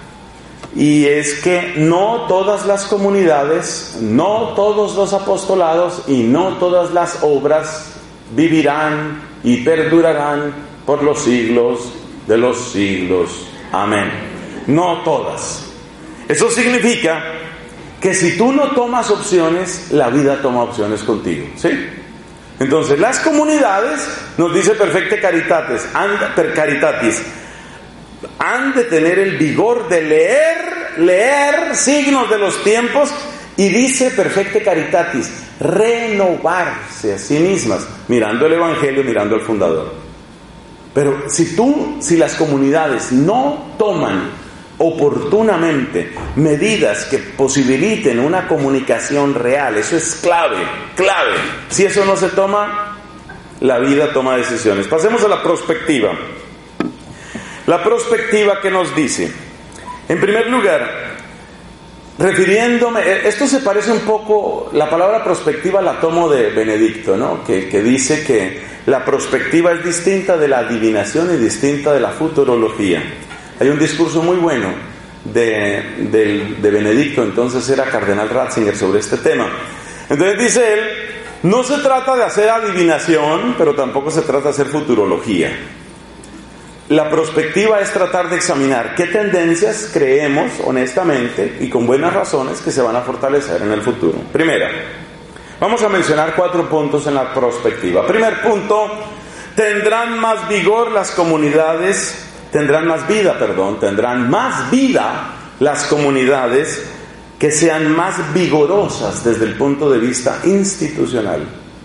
Y es que no todas las comunidades, no todos los apostolados y no todas las obras vivirán y perdurarán por los siglos de los siglos. Amén. No todas. Eso significa que si tú no tomas opciones, la vida toma opciones contigo, ¿sí? Entonces, las comunidades, nos dice Perfecte Caritatis, and, per Caritatis, han de tener el vigor de leer, leer signos de los tiempos. Y dice Perfecte Caritatis, renovarse a sí mismas, mirando el Evangelio, mirando al fundador. Pero si tú, si las comunidades no toman oportunamente medidas que posibiliten una comunicación real, eso es clave, clave. Si eso no se toma, la vida toma decisiones. Pasemos a la prospectiva. La prospectiva, ¿qué nos dice? En primer lugar, refiriéndome, esto se parece un poco, la palabra prospectiva la tomo de Benedicto, ¿no? Que, que dice que la prospectiva es distinta de la adivinación y distinta de la futurología. Hay un discurso muy bueno de, de, de Benedicto, entonces era cardenal Ratzinger, sobre este tema. Entonces dice él, no se trata de hacer adivinación, pero tampoco se trata de hacer futurología. La prospectiva es tratar de examinar qué tendencias creemos honestamente y con buenas razones que se van a fortalecer en el futuro. Primera, vamos a mencionar cuatro puntos en la prospectiva. Primer punto, tendrán más vigor las comunidades, tendrán más vida, perdón, tendrán más vida las comunidades que sean más vigorosas desde el punto de vista institucional.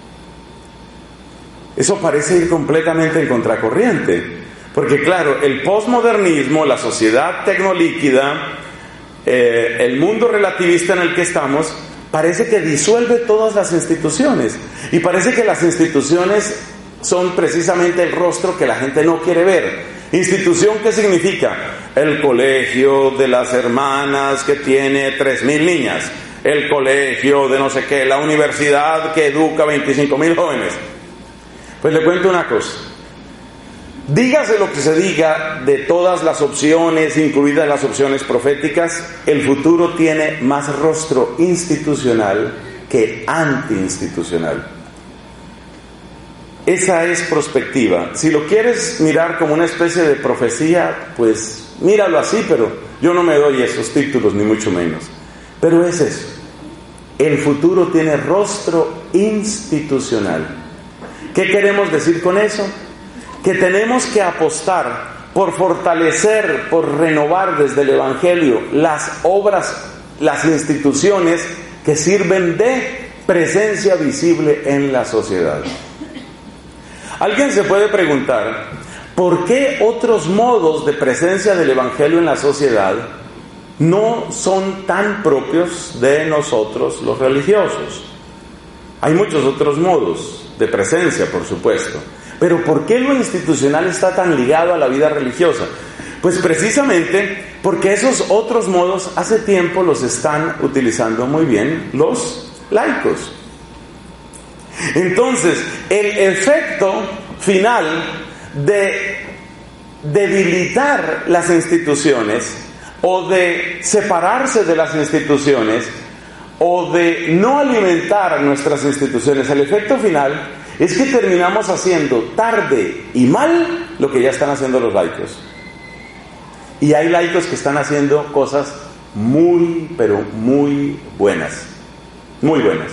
Eso parece ir completamente en contracorriente. Porque claro, el posmodernismo, la sociedad tecnolíquida, eh, el mundo relativista en el que estamos, parece que disuelve todas las instituciones. Y parece que las instituciones son precisamente el rostro que la gente no quiere ver. Institución, ¿qué significa? El colegio de las hermanas que tiene tres mil niñas. El colegio de no sé qué, la universidad que educa veinticinco mil jóvenes. Pues le cuento una cosa. Dígase lo que se diga de todas las opciones, incluidas las opciones proféticas, el futuro tiene más rostro institucional que antiinstitucional. Esa es prospectiva. Si lo quieres mirar como una especie de profecía, pues míralo así, pero yo no me doy esos títulos, ni mucho menos. Pero es eso. El futuro tiene rostro institucional. ¿Qué queremos decir con eso? Que tenemos que apostar por fortalecer, por renovar desde el Evangelio las obras, las instituciones que sirven de presencia visible en la sociedad. Alguien se puede preguntar, ¿por qué otros modos de presencia del Evangelio en la sociedad no son tan propios de nosotros los religiosos? Hay muchos otros modos de presencia, por supuesto, pero ¿por qué lo institucional está tan ligado a la vida religiosa? Pues precisamente porque esos otros modos hace tiempo los están utilizando muy bien los laicos. Entonces, el efecto final de debilitar las instituciones o de separarse de las instituciones o de no alimentar nuestras instituciones, el efecto final es que terminamos haciendo tarde y mal lo que ya están haciendo los laicos. Y hay laicos que están haciendo cosas muy, pero muy buenas. Muy buenas.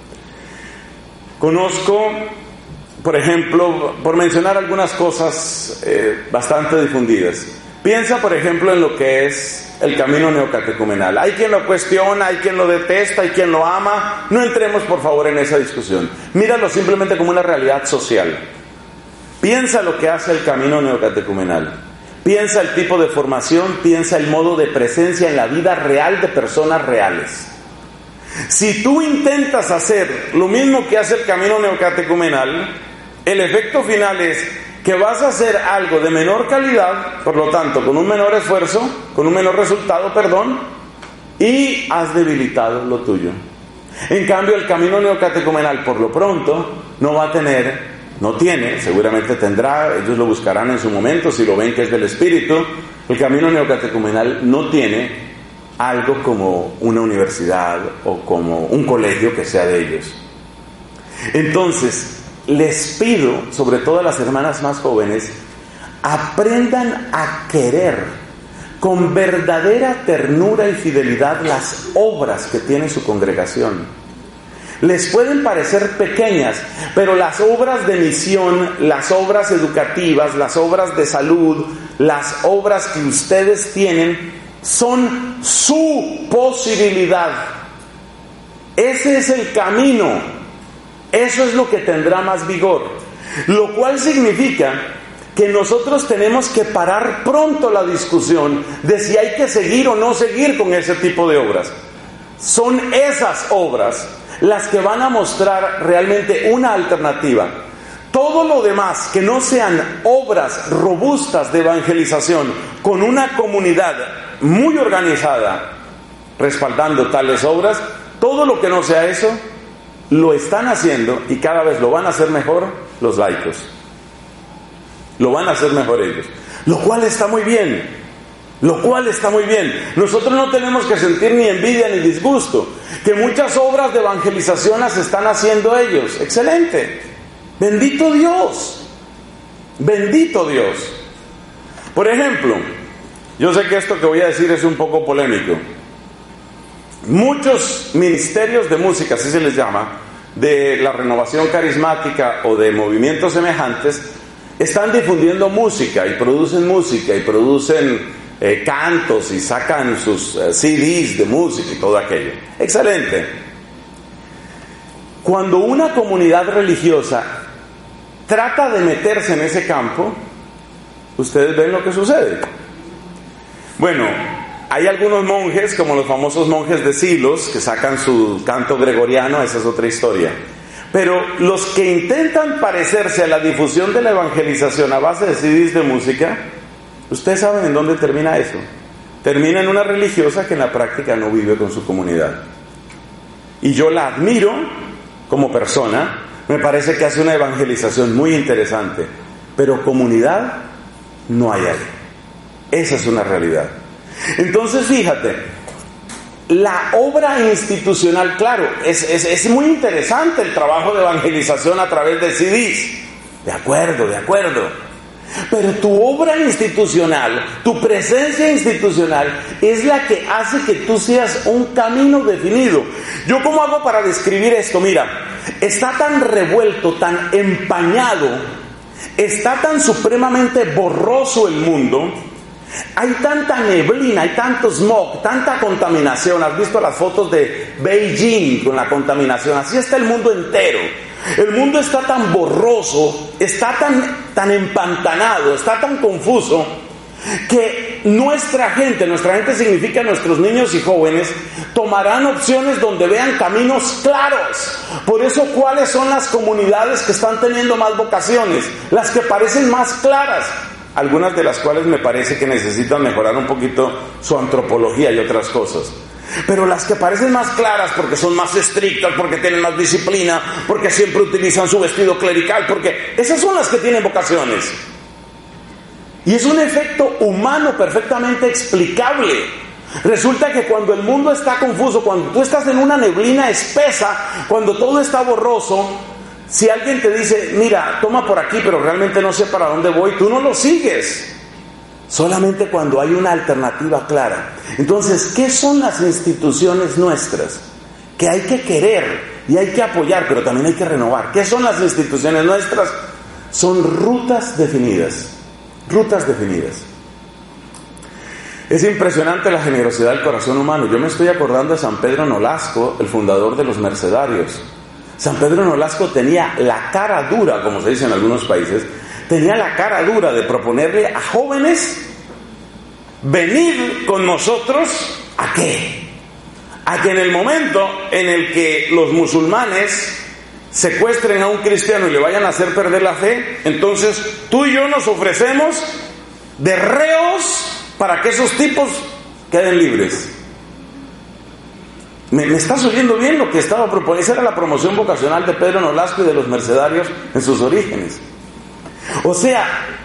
Conozco, por ejemplo, por mencionar algunas cosas eh, bastante difundidas. Piensa, por ejemplo, en lo que es el camino neocatecumenal. Hay quien lo cuestiona, hay quien lo detesta, hay quien lo ama. No entremos, por favor, en esa discusión. Míralo simplemente como una realidad social. Piensa lo que hace el camino neocatecumenal. Piensa el tipo de formación, piensa el modo de presencia en la vida real de personas reales. Si tú intentas hacer lo mismo que hace el camino neocatecumenal, el efecto final es que vas a hacer algo de menor calidad, por lo tanto, con un menor esfuerzo, con un menor resultado, perdón, y has debilitado lo tuyo. En cambio, el camino neocatecumenal, por lo pronto, no va a tener, no tiene, seguramente tendrá, ellos lo buscarán en su momento, si lo ven que es del Espíritu, el camino neocatecumenal no tiene algo como una universidad o como un colegio que sea de ellos. Entonces, les pido, sobre todo a las hermanas más jóvenes, aprendan a querer con verdadera ternura y fidelidad las obras que tiene su congregación. Les pueden parecer pequeñas, pero las obras de misión, las obras educativas, las obras de salud, las obras que ustedes tienen, son su posibilidad. Ese es el camino. Eso es lo que tendrá más vigor. Lo cual significa que nosotros tenemos que parar pronto la discusión de si hay que seguir o no seguir con ese tipo de obras. Son esas obras las que van a mostrar realmente una alternativa. Todo lo demás que no sean obras robustas de evangelización con una comunidad muy organizada respaldando tales obras, todo lo que no sea eso, lo están haciendo y cada vez lo van a hacer mejor los laicos. Lo van a hacer mejor ellos. Lo cual está muy bien. Lo cual está muy bien. Nosotros no tenemos que sentir ni envidia ni disgusto. Que muchas obras de evangelización las están haciendo ellos. Excelente. Bendito Dios. Bendito Dios. Por ejemplo, yo sé que esto que voy a decir es un poco polémico. Muchos ministerios de música, así se les llama, de la renovación carismática o de movimientos semejantes, están difundiendo música y producen música y producen eh, cantos y sacan sus eh, C Ds de música y todo aquello. Excelente. Cuando una comunidad religiosa trata de meterse en ese campo, ustedes ven lo que sucede. Bueno, hay algunos monjes, como los famosos monjes de Silos, que sacan su canto gregoriano, esa es otra historia. Pero los que intentan parecerse a la difusión de la evangelización a base de C Ds de música, ustedes saben en dónde termina eso. Termina en una religiosa que en la práctica no vive con su comunidad. Y yo la admiro como persona, me parece que hace una evangelización muy interesante, pero comunidad no hay ahí. Esa es una realidad. Entonces, fíjate, la obra institucional, claro, es, es, es muy interesante el trabajo de evangelización a través de C Ds, De acuerdo, de acuerdo. Pero tu obra institucional, tu presencia institucional es la que hace que tú seas un camino definido. ¿Yo cómo hago para describir esto? Mira, está tan revuelto, tan empañado, está tan supremamente borroso el mundo. Hay tanta neblina, hay tanto smog, tanta contaminación. ¿Has visto las fotos de Beijing con la contaminación? Así está el mundo entero. El mundo está tan borroso, está tan, tan empantanado, está tan confuso, que nuestra gente, nuestra gente significa nuestros niños y jóvenes, tomarán opciones donde vean caminos claros. Por eso, ¿cuáles son las comunidades que están teniendo más vocaciones? Las que parecen más claras. Algunas de las cuales me parece que necesitan mejorar un poquito su antropología y otras cosas. Pero las que parecen más claras porque son más estrictas, porque tienen más disciplina, porque siempre utilizan su vestido clerical, porque esas son las que tienen vocaciones. Y es un efecto humano perfectamente explicable. Resulta que cuando el mundo está confuso, cuando tú estás en una neblina espesa, cuando todo está borroso, si alguien te dice, mira, toma por aquí, pero realmente no sé para dónde voy, tú no lo sigues. Solamente cuando hay una alternativa clara. Entonces, ¿qué son las instituciones nuestras? Que hay que querer y hay que apoyar, pero también hay que renovar. ¿Qué son las instituciones nuestras? Son rutas definidas. Rutas definidas. Es impresionante la generosidad del corazón humano. Yo me estoy acordando de San Pedro Nolasco, el fundador de los Mercedarios. San Pedro Nolasco tenía la cara dura, como se dice en algunos países, tenía la cara dura de proponerle a jóvenes, venid con nosotros, ¿a qué? A que en el momento en el que los musulmanes secuestren a un cristiano y le vayan a hacer perder la fe, entonces tú y yo nos ofrecemos de reos para que esos tipos queden libres. ¿Me, me estás oyendo bien lo que estaba proponiendo? Esa era la promoción vocacional de Pedro Nolasco y de los Mercedarios en sus orígenes. O sea,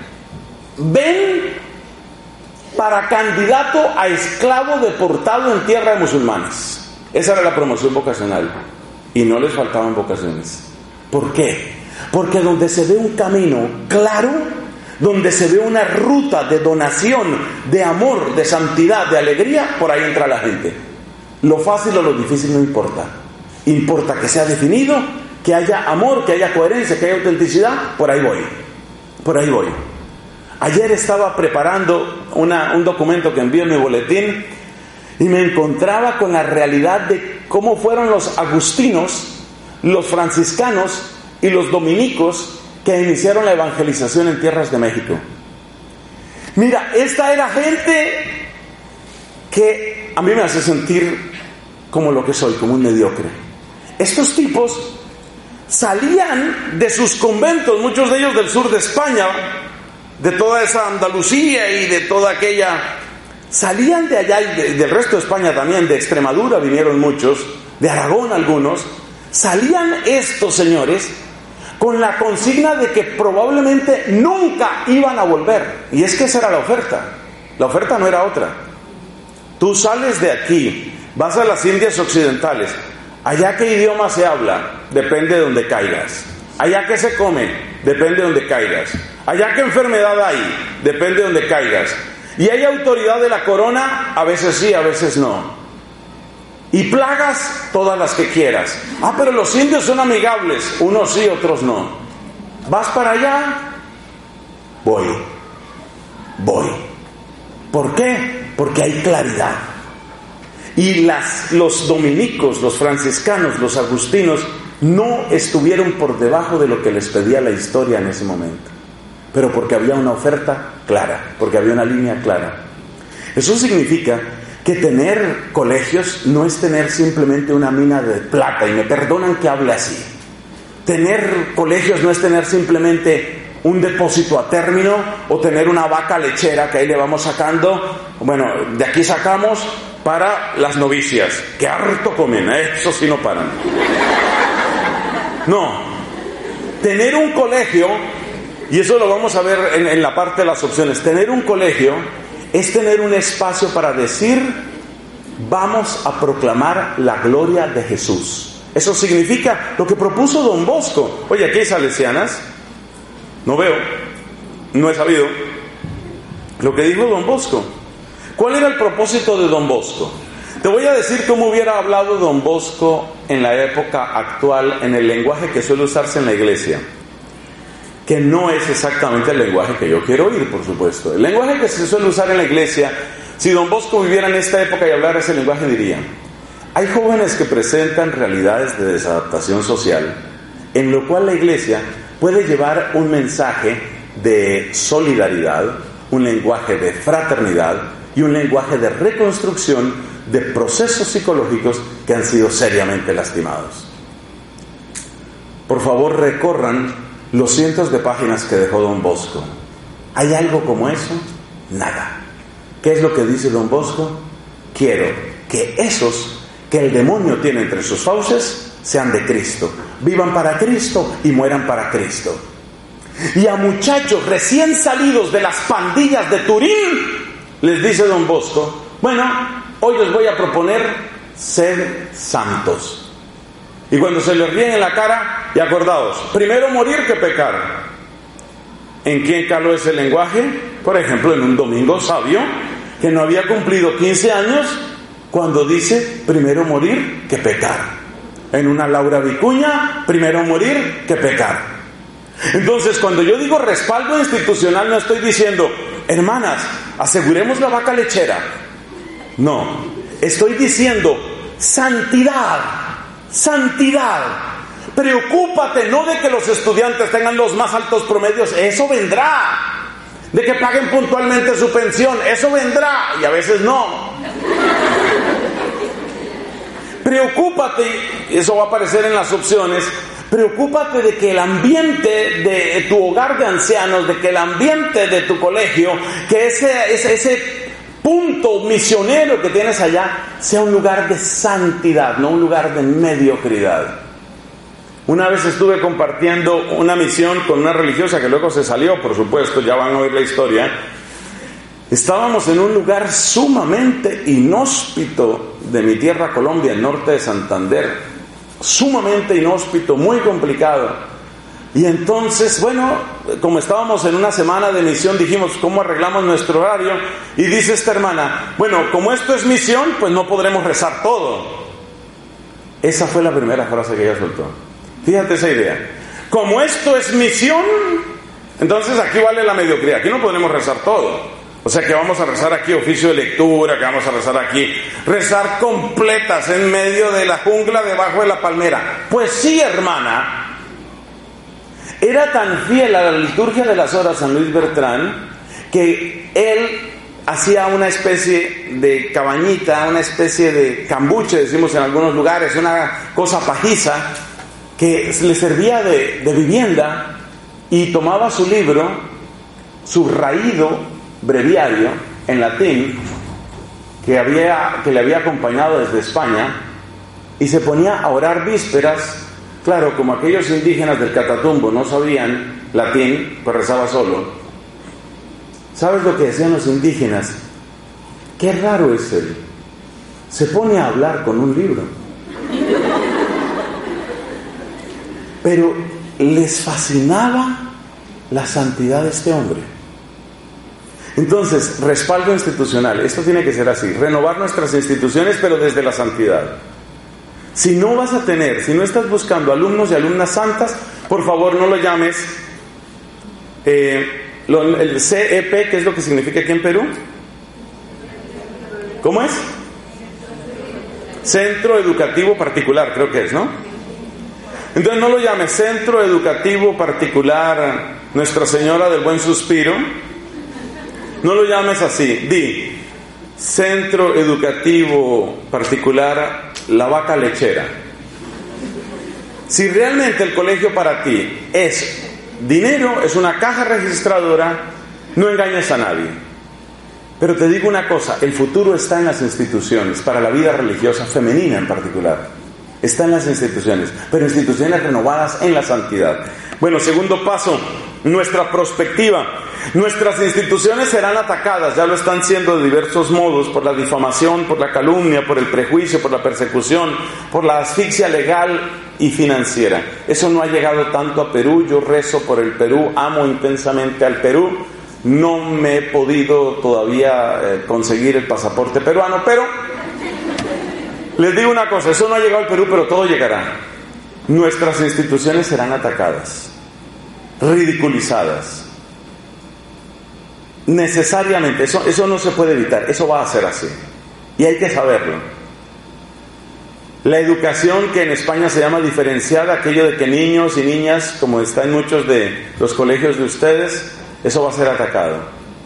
ven para candidato a esclavo deportado en tierra de musulmanes. Esa era la promoción vocacional. Y no les faltaban vocaciones. ¿Por qué? Porque donde se ve un camino claro, donde se ve una ruta de donación, de amor, de santidad, de alegría, por ahí entra la gente. Lo fácil o lo difícil no importa. Importa que sea definido, que haya amor, que haya coherencia, que haya autenticidad. Por ahí voy. Por ahí voy. Ayer estaba preparando una, un documento que envío en mi boletín y me encontraba con la realidad de cómo fueron los agustinos, los franciscanos y los dominicos que iniciaron la evangelización en tierras de México. Mira, esta era gente que a mí me hace sentir como lo que soy, como un mediocre. Estos tipos salían de sus conventos, muchos de ellos del sur de España, de toda esa Andalucía y de toda aquella, salían de allá y de, del resto de España también, de Extremadura vinieron muchos, de Aragón algunos, salían estos señores con la consigna de que probablemente nunca iban a volver. Y es que esa era la oferta. La oferta no era otra. Tú sales de aquí, vas a las Indias Occidentales. Allá qué idioma se habla, depende de donde caigas. Allá qué se come, depende de donde caigas. Allá qué enfermedad hay, depende de donde caigas. Y hay autoridad de la corona, a veces sí, a veces no. Y plagas, todas las que quieras. Ah, pero los indios son amigables, unos sí, otros no. ¿Vas para allá? Voy. Voy. ¿Por qué? Porque hay claridad. Y las, los dominicos, los franciscanos, los agustinos, no estuvieron por debajo de lo que les pedía la historia en ese momento. Pero porque había una oferta clara, porque había una línea clara. Eso significa que tener colegios no es tener simplemente una mina de plata, y me perdonan que hable así. Tener colegios no es tener simplemente un depósito a término o tener una vaca lechera que ahí le vamos sacando. Bueno, de aquí sacamos para las novicias, que harto comen, eso sí no paran. No, tener un colegio, y eso lo vamos a ver en, en la parte de las opciones, tener un colegio es tener un espacio para decir, vamos a proclamar la gloria de Jesús. Eso significa lo que propuso Don Bosco. Oye, aquí hay salesianas, No veo, no he sabido lo que dijo Don Bosco. ¿Cuál era el propósito de Don Bosco? Te voy a decir cómo hubiera hablado Don Bosco en la época actual, en el lenguaje que suele usarse en la iglesia, que no es exactamente el lenguaje que yo quiero oír, por supuesto. El lenguaje que se suele usar en la iglesia, si Don Bosco viviera en esta época y hablara ese lenguaje, diría: hay jóvenes que presentan realidades de desadaptación social, en lo cual la iglesia puede llevar un mensaje de solidaridad, un lenguaje de fraternidad y un lenguaje de reconstrucción de procesos psicológicos que han sido seriamente lastimados. Por favor, recorran los cientos de páginas que dejó Don Bosco. ¿Hay algo como eso? Nada. ¿Qué es lo que dice Don Bosco? Quiero que esos que el demonio tiene entre sus fauces sean de Cristo, vivan para Cristo y mueran para Cristo. Y a muchachos recién salidos de las pandillas de Turín les dice Don Bosco: bueno, hoy les voy a proponer ser santos. Y cuando se les ríen en la cara, y acordaos, primero morir que pecar. ¿En quién caló ese lenguaje? Por ejemplo, en un domingo sabio que no había cumplido quince años, cuando dice primero morir que pecar. En una Laura Vicuña, primero morir que pecar. Entonces, cuando yo digo respaldo institucional, no estoy diciendo: hermanas, aseguremos la vaca lechera. No, estoy diciendo santidad, santidad. Preocúpate no de que los estudiantes tengan los más altos promedios, eso vendrá. De que paguen puntualmente su pensión, eso vendrá, y a veces no. Preocúpate, eso va a aparecer en las opciones, preocúpate de que el ambiente de tu hogar de ancianos, de que el ambiente de tu colegio, que ese, ese, ese punto misionero que tienes allá, sea un lugar de santidad, no un lugar de mediocridad. Una vez estuve compartiendo una misión con una religiosa que luego se salió, por supuesto, ya van a oír la historia. Estábamos en un lugar sumamente inhóspito de mi tierra Colombia, el norte de Santander, sumamente inhóspito, muy complicado. Y entonces, bueno, como estábamos en una semana de misión, dijimos: ¿cómo arreglamos nuestro horario? Y dice esta hermana: bueno, como esto es misión, pues no podremos rezar todo. Esa fue la primera frase que ella soltó. Fíjate esa idea. Como esto es misión, entonces aquí vale la mediocridad, aquí no podremos rezar todo. O sea que vamos a rezar aquí oficio de lectura, que vamos a rezar aquí, rezar completas en medio de la jungla debajo de la palmera. Pues sí, hermana. Era tan fiel a la liturgia de las horas San Luis Bertrán que él hacía una especie de cabañita, una especie de cambuche, decimos en algunos lugares, una cosa pajiza que le servía de, de vivienda, y tomaba su libro, su raído breviario en latín que, había, que le había acompañado desde España, y se ponía a orar vísperas. Claro, como aquellos indígenas del Catatumbo no sabían latín, pues rezaba solo. ¿Sabes lo que decían los indígenas? Qué raro es él, se pone a hablar con un libro. Pero les fascinaba la santidad de este hombre. Entonces, respaldo institucional, esto tiene que ser así, renovar nuestras instituciones, pero desde la santidad. Si no vas a tener, si no estás buscando alumnos y alumnas santas, por favor no lo llames eh, lo, el C E P, ¿qué es lo que significa aquí en Perú? ¿Cómo es? Centro Educativo Particular, creo que es, ¿no? Entonces no lo llames Centro Educativo Particular Nuestra Señora del Buen Suspiro. No lo llames así. Di Centro Educativo Particular La Vaca Lechera. Si realmente el colegio para ti es dinero, es una caja registradora, no engañes a nadie. Pero te digo una cosa, el futuro está en las instituciones, para la vida religiosa femenina en particular. Está en las instituciones, pero instituciones renovadas en la santidad. Bueno, segundo paso, nuestra perspectiva. Nuestras instituciones serán atacadas, ya lo están siendo de diversos modos, por la difamación, por la calumnia, por el prejuicio, por la persecución, por la asfixia legal y financiera. Eso no ha llegado tanto a Perú. Yo rezo por el Perú, amo intensamente al Perú. No me he podido todavía eh, conseguir el pasaporte peruano, pero les digo una cosa, eso no ha llegado al Perú, pero todo llegará. Nuestras instituciones serán atacadas, ridiculizadas. Necesariamente, eso, eso no se puede evitar, eso va a ser así. Y hay que saberlo. La educación, que en España se llama diferenciada, aquello de que niños y niñas, como está en muchos de los colegios de ustedes, eso va a ser atacado.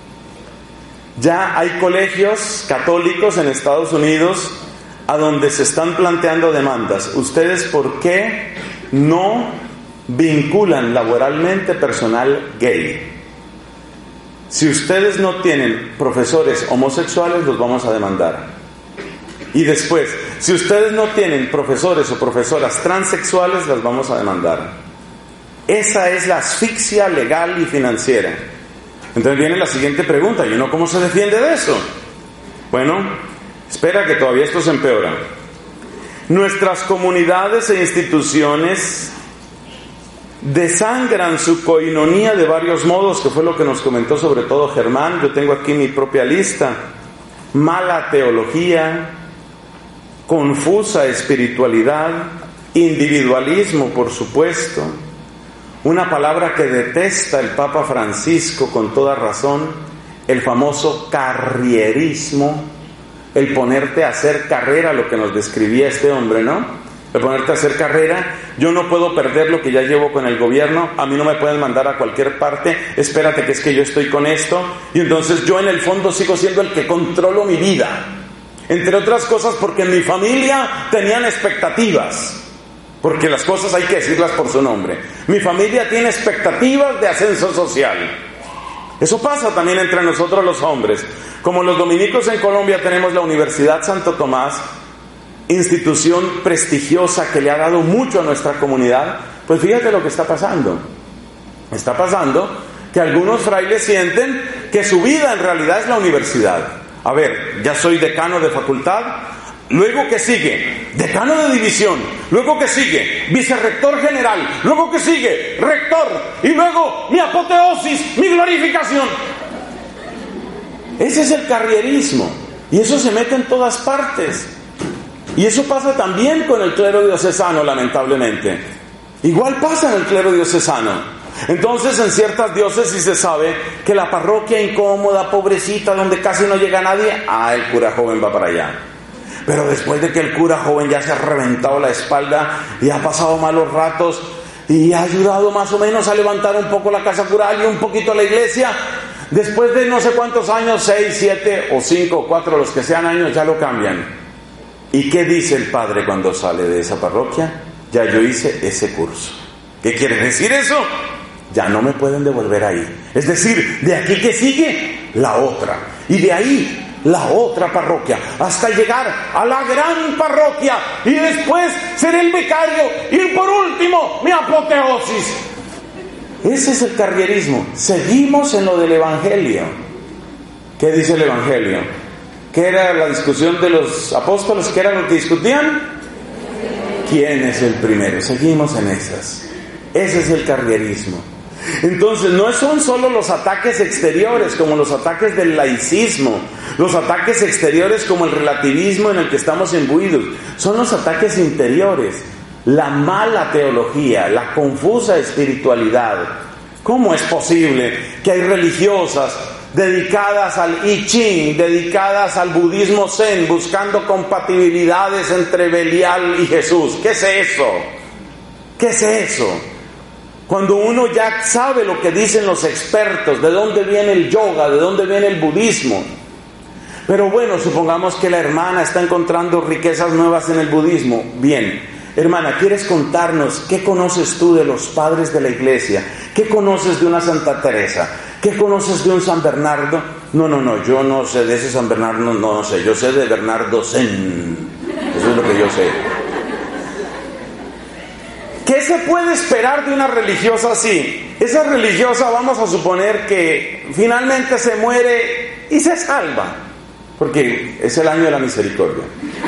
Ya hay colegios católicos en Estados Unidos a donde se están planteando demandas. ¿Ustedes por qué no vinculan laboralmente personal gay? Si ustedes no tienen profesores homosexuales, los vamos a demandar. Y después, si ustedes no tienen profesores o profesoras transexuales, las vamos a demandar. Esa es la asfixia legal y financiera. Entonces viene la siguiente pregunta: ¿y uno cómo se defiende de eso? Bueno, espera que todavía esto se empeora. Nuestras comunidades e instituciones desangran su coinonía de varios modos, que fue lo que nos comentó sobre todo Germán. Yo tengo aquí mi propia lista: mala teología, confusa espiritualidad, individualismo, por supuesto, una palabra que detesta el Papa Francisco con toda razón, el famoso carrierismo, el ponerte a hacer carrera, lo que nos describía este hombre, ¿no? De ponerte a hacer carrera. Yo no puedo perder lo que ya llevo con el gobierno, a mí no me pueden mandar a cualquier parte, espérate que es que yo estoy con esto, y entonces yo en el fondo sigo siendo el que controlo mi vida, entre otras cosas porque en mi familia tenían expectativas, porque las cosas hay que decirlas por su nombre. Mi familia tiene expectativas de ascenso social. Eso pasa también entre nosotros los hombres. Como los dominicos en Colombia tenemos la Universidad Santo Tomás, institución prestigiosa que le ha dado mucho a nuestra comunidad, pues fíjate lo que está pasando. Está pasando que algunos frailes sienten que su vida en realidad es la universidad. A ver, ya soy decano de facultad, luego que sigue, decano de división, luego que sigue, vicerrector general, luego que sigue, rector, y luego mi apoteosis, mi glorificación. Ese es el carrierismo, y eso se mete en todas partes. Y eso pasa también con el clero diocesano, lamentablemente. Igual pasa en el clero diocesano. Entonces, en ciertas diócesis se sabe que la parroquia incómoda, pobrecita, donde casi no llega nadie, ah, el cura joven va para allá. Pero después de que el cura joven ya se ha reventado la espalda y ha pasado malos ratos y ha ayudado más o menos a levantar un poco la casa cural y un poquito la iglesia, después de no sé cuántos años, seis, siete o cinco o cuatro, los que sean años, ya lo cambian. ¿Y qué dice el padre cuando sale de esa parroquia? Ya yo hice ese curso. ¿Qué quiere decir eso? Ya no me pueden devolver ahí. Es decir, de aquí que sigue, la otra. Y de ahí, la otra parroquia. Hasta llegar a la gran parroquia. Y después ser el vicario. Y por último, mi apoteosis. Ese es el carrierismo. Seguimos en lo del Evangelio. ¿Qué dice el Evangelio? ¿Qué era la discusión de los apóstoles? ¿Qué era lo que discutían? ¿Quién es el primero? Seguimos en esas. Ese es el carrierismo. Entonces, no son solo los ataques exteriores, como los ataques del laicismo, los ataques exteriores como el relativismo en el que estamos imbuidos. Son los ataques interiores, la mala teología, la confusa espiritualidad. ¿Cómo es posible que hay religiosas dedicadas al I Ching, dedicadas al budismo zen, buscando compatibilidades entre Belial y Jesús? ¿Qué es eso? ¿Qué es eso? Cuando uno ya sabe lo que dicen los expertos, de dónde viene el yoga, de dónde viene el budismo. Pero bueno, supongamos que la hermana está encontrando riquezas nuevas en el budismo. Bien, hermana, ¿quieres contarnos qué conoces tú de los padres de la iglesia? ¿Qué conoces de una Santa Teresa? ¿Qué conoces de un San Bernardo? No, no, no, yo no sé de ese San Bernardo, no, no sé, yo sé de Bernardo Zen. Eso es lo que yo sé. ¿Qué se puede esperar de una religiosa así? esa religiosa, vamos a suponer que finalmente se muere y se salva, porque es el año de la misericordia.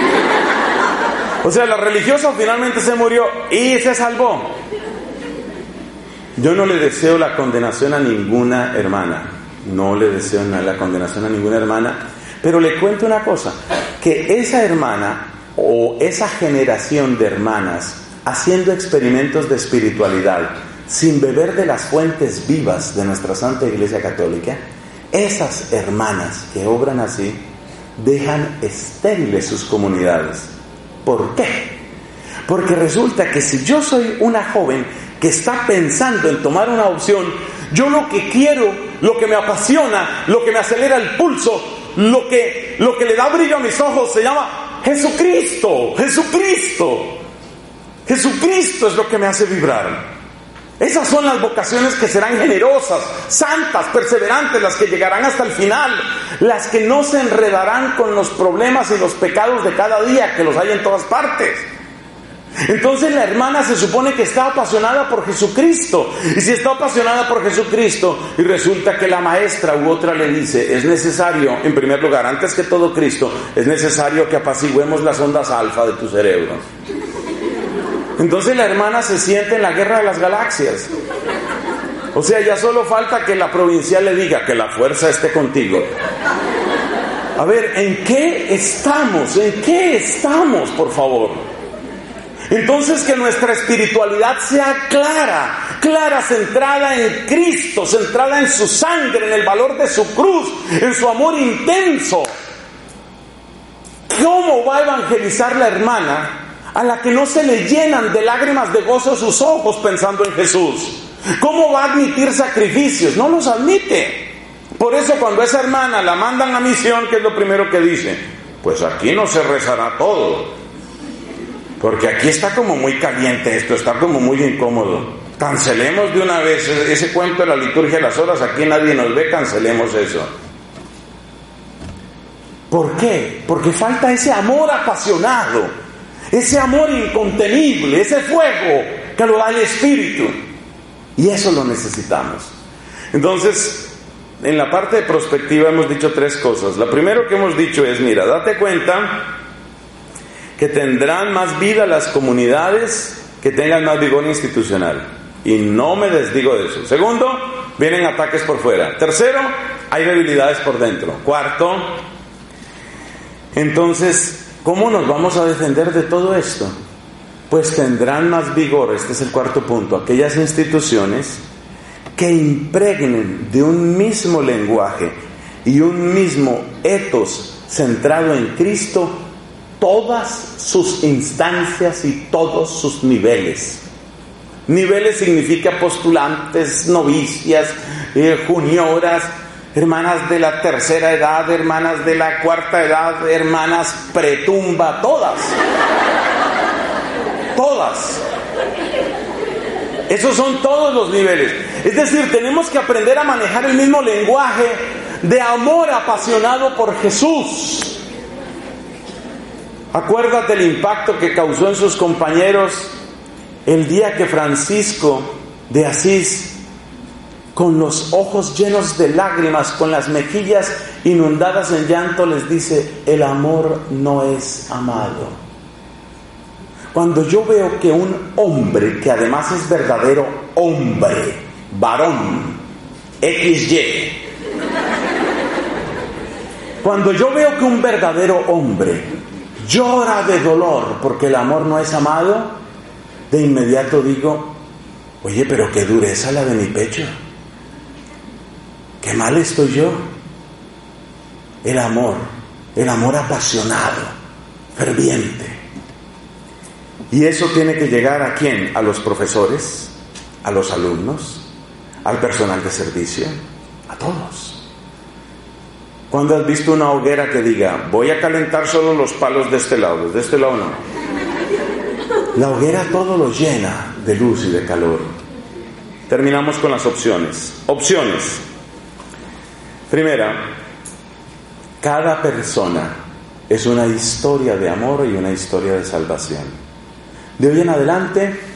O sea, la religiosa finalmente se murió y se salvó. Yo no le deseo la condenación a ninguna hermana, no le deseo la condenación a ninguna hermana, pero le cuento una cosa, que esa hermana o esa generación de hermanas haciendo experimentos de espiritualidad sin beber de las fuentes vivas de nuestra Santa Iglesia Católica, esas hermanas que obran así dejan estériles sus comunidades. ¿Por qué? Porque resulta que si yo soy una joven que está pensando en tomar una opción, yo lo que quiero, lo que me apasiona, lo que me acelera el pulso, lo que, lo que le da brillo a mis ojos se llama Jesucristo, Jesucristo. Jesucristo es lo que me hace vibrar. Esas son las vocaciones que serán generosas, santas, perseverantes, las que llegarán hasta el final, las que no se enredarán con los problemas y los pecados de cada día, que los hay en todas partes. Entonces la hermana se supone que está apasionada por Jesucristo, y si está apasionada por Jesucristo y resulta que la maestra u otra le dice, es necesario, en primer lugar, antes que todo Cristo, es necesario que apaciguemos las ondas alfa de tu cerebro. Entonces la hermana se siente en la guerra de las galaxias. O sea, ya solo falta que la provincial le diga que la fuerza esté contigo. A ver, ¿en qué estamos? ¿En qué estamos, por favor? Entonces que nuestra espiritualidad sea clara, clara, centrada en Cristo, centrada en su sangre, en el valor de su cruz, en su amor intenso. ¿Cómo va a evangelizar la hermana a la que no se le llenan de lágrimas de gozo sus ojos pensando en Jesús? ¿Cómo va a admitir sacrificios? No los admite. Por eso cuando esa hermana la mandan a misión, ¿qué es lo primero que dice? Pues aquí no se rezará todo, porque aquí está como muy caliente esto, está como muy incómodo. Cancelemos de una vez ese cuento de la liturgia de las horas, aquí nadie nos ve, cancelemos eso. ¿Por qué? Porque falta ese amor apasionado, ese amor incontenible, ese fuego que lo da el Espíritu. Y eso lo necesitamos. Entonces, en la parte de prospectiva hemos dicho tres cosas. La primera que hemos dicho es, mira, date cuenta que tendrán más vida las comunidades que tengan más vigor institucional. Y no me desdigo de eso. Segundo, vienen ataques por fuera. Tercero, hay debilidades por dentro. Cuarto, entonces, ¿cómo nos vamos a defender de todo esto? Pues tendrán más vigor, este es el cuarto punto, aquellas instituciones que impregnen de un mismo lenguaje y un mismo ethos centrado en Cristo todas sus instancias y todos sus niveles. Niveles significa postulantes, novicias, eh, junioras, hermanas de la tercera edad, hermanas de la cuarta edad, hermanas pretumba, todas. Todas. Esos son todos los niveles. Es decir, tenemos que aprender a manejar el mismo lenguaje de amor apasionado por Jesús. Acuérdate el impacto que causó en sus compañeros el día que Francisco de Asís, con los ojos llenos de lágrimas, con las mejillas inundadas en llanto, les dice, el amor no es amado. Cuando yo veo que un hombre, que además es verdadero hombre, varón, equis ye, cuando yo veo que un verdadero hombre llora de dolor porque el amor no es amado, de inmediato digo, oye, pero qué dureza la de mi pecho, qué mal estoy yo. El amor, el amor apasionado, ferviente. Y eso tiene que llegar ¿a quién? A los profesores, a los alumnos, al personal de servicio, a todos. ¿Cuándo has visto una hoguera que diga, voy a calentar solo los palos de este lado, de este lado no? La hoguera todo lo llena de luz y de calor. Terminamos con las opciones. Opciones. Primera, cada persona es una historia de amor y una historia de salvación. De hoy en adelante,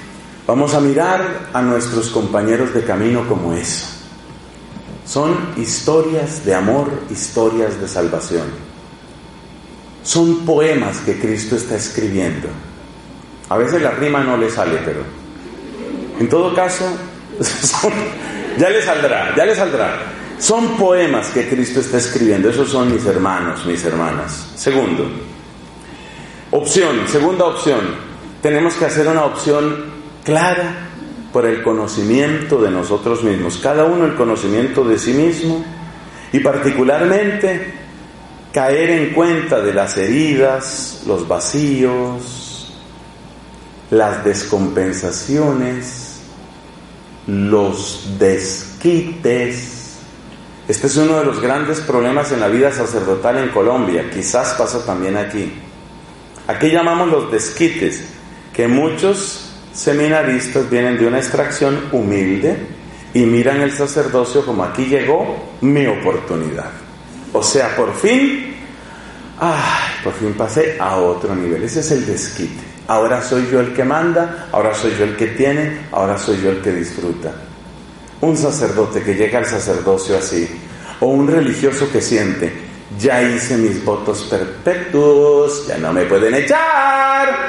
Vamos a mirar a nuestros compañeros de camino como eso. Son historias de amor, historias de salvación. Son poemas que Cristo está escribiendo. A veces la rima no le sale, pero en todo caso, son, ya le saldrá, ya le saldrá. Son poemas que Cristo está escribiendo. Esos son mis hermanos, mis hermanas. Segundo, opción, segunda opción. Tenemos que hacer una opción clara por el conocimiento de nosotros mismos. Cada uno el conocimiento de sí mismo y particularmente caer en cuenta de las heridas, los vacíos, las descompensaciones, los desquites. Este es uno de los grandes problemas en la vida sacerdotal en Colombia, quizás pasa también aquí. Aquí llamamos los desquites, que muchos seminaristas vienen de una extracción humilde y miran el sacerdocio como aquí llegó mi oportunidad. O sea, por fin, ay, por fin pasé a otro nivel. Ese es el desquite. Ahora soy yo el que manda, ahora soy yo el que tiene, ahora soy yo el que disfruta. Un sacerdote que llega al sacerdocio así, o un religioso que siente, ya hice mis votos perpetuos, ya no me pueden echar.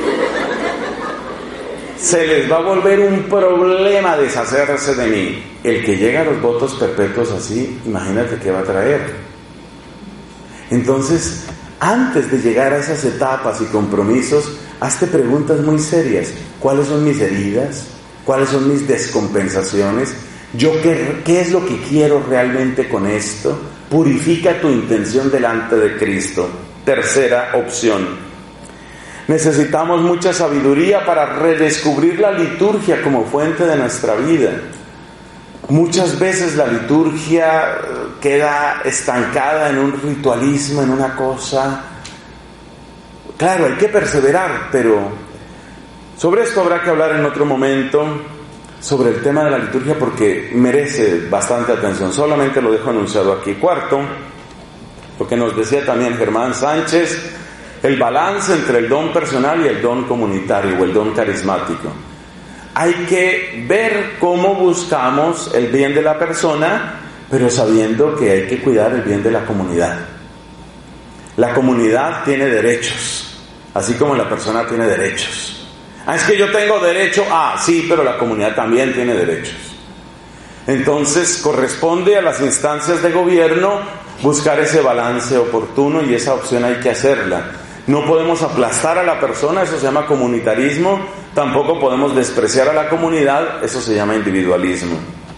Se les va a volver un problema deshacerse de mí. El que llega a los votos perpetuos así, imagínate qué va a traer. Entonces, antes de llegar a esas etapas y compromisos, hazte preguntas muy serias. ¿Cuáles son mis heridas? ¿Cuáles son mis descompensaciones? ¿Yo qué, qué es lo que quiero realmente con esto? Purifica tu intención delante de Cristo. Tercera opción. Necesitamos mucha sabiduría para redescubrir la liturgia como fuente de nuestra vida. Muchas veces la liturgia queda estancada en un ritualismo, en una cosa. Claro, hay que perseverar, pero sobre esto habrá que hablar en otro momento, sobre el tema de la liturgia, porque merece bastante atención. Solamente lo dejo anunciado aquí. Cuarto, lo que nos decía también Germán Sánchez, el balance entre el don personal y el don comunitario o el don carismático. Hay que ver cómo buscamos el bien de la persona, pero sabiendo que hay que cuidar el bien de la comunidad. La comunidad tiene derechos, así como la persona tiene derechos. Ah, es que yo tengo derecho a, sí, pero la comunidad también tiene derechos. Entonces corresponde a las instancias de gobierno buscar ese balance oportuno y esa opción hay que hacerla. No podemos aplastar a la persona, eso se llama comunitarismo. Tampoco podemos despreciar a la comunidad, eso se llama individualismo.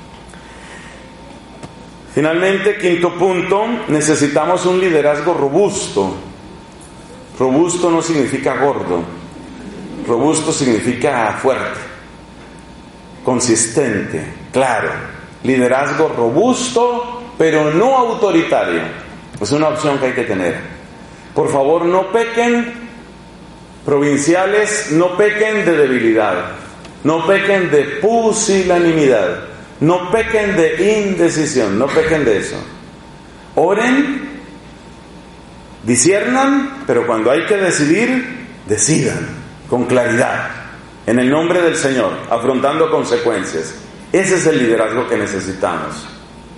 Finalmente, quinto punto, necesitamos un liderazgo robusto. Robusto no significa gordo. Robusto significa fuerte, consistente, claro. Liderazgo robusto, pero no autoritario. Es una opción que hay que tener. Por favor, no pequen, provinciales, no pequen de debilidad, no pequen de pusilanimidad, no pequen de indecisión, no pequen de eso. Oren, disciernan, pero cuando hay que decidir, decidan con claridad, en el nombre del Señor, afrontando consecuencias. Ese es el liderazgo que necesitamos.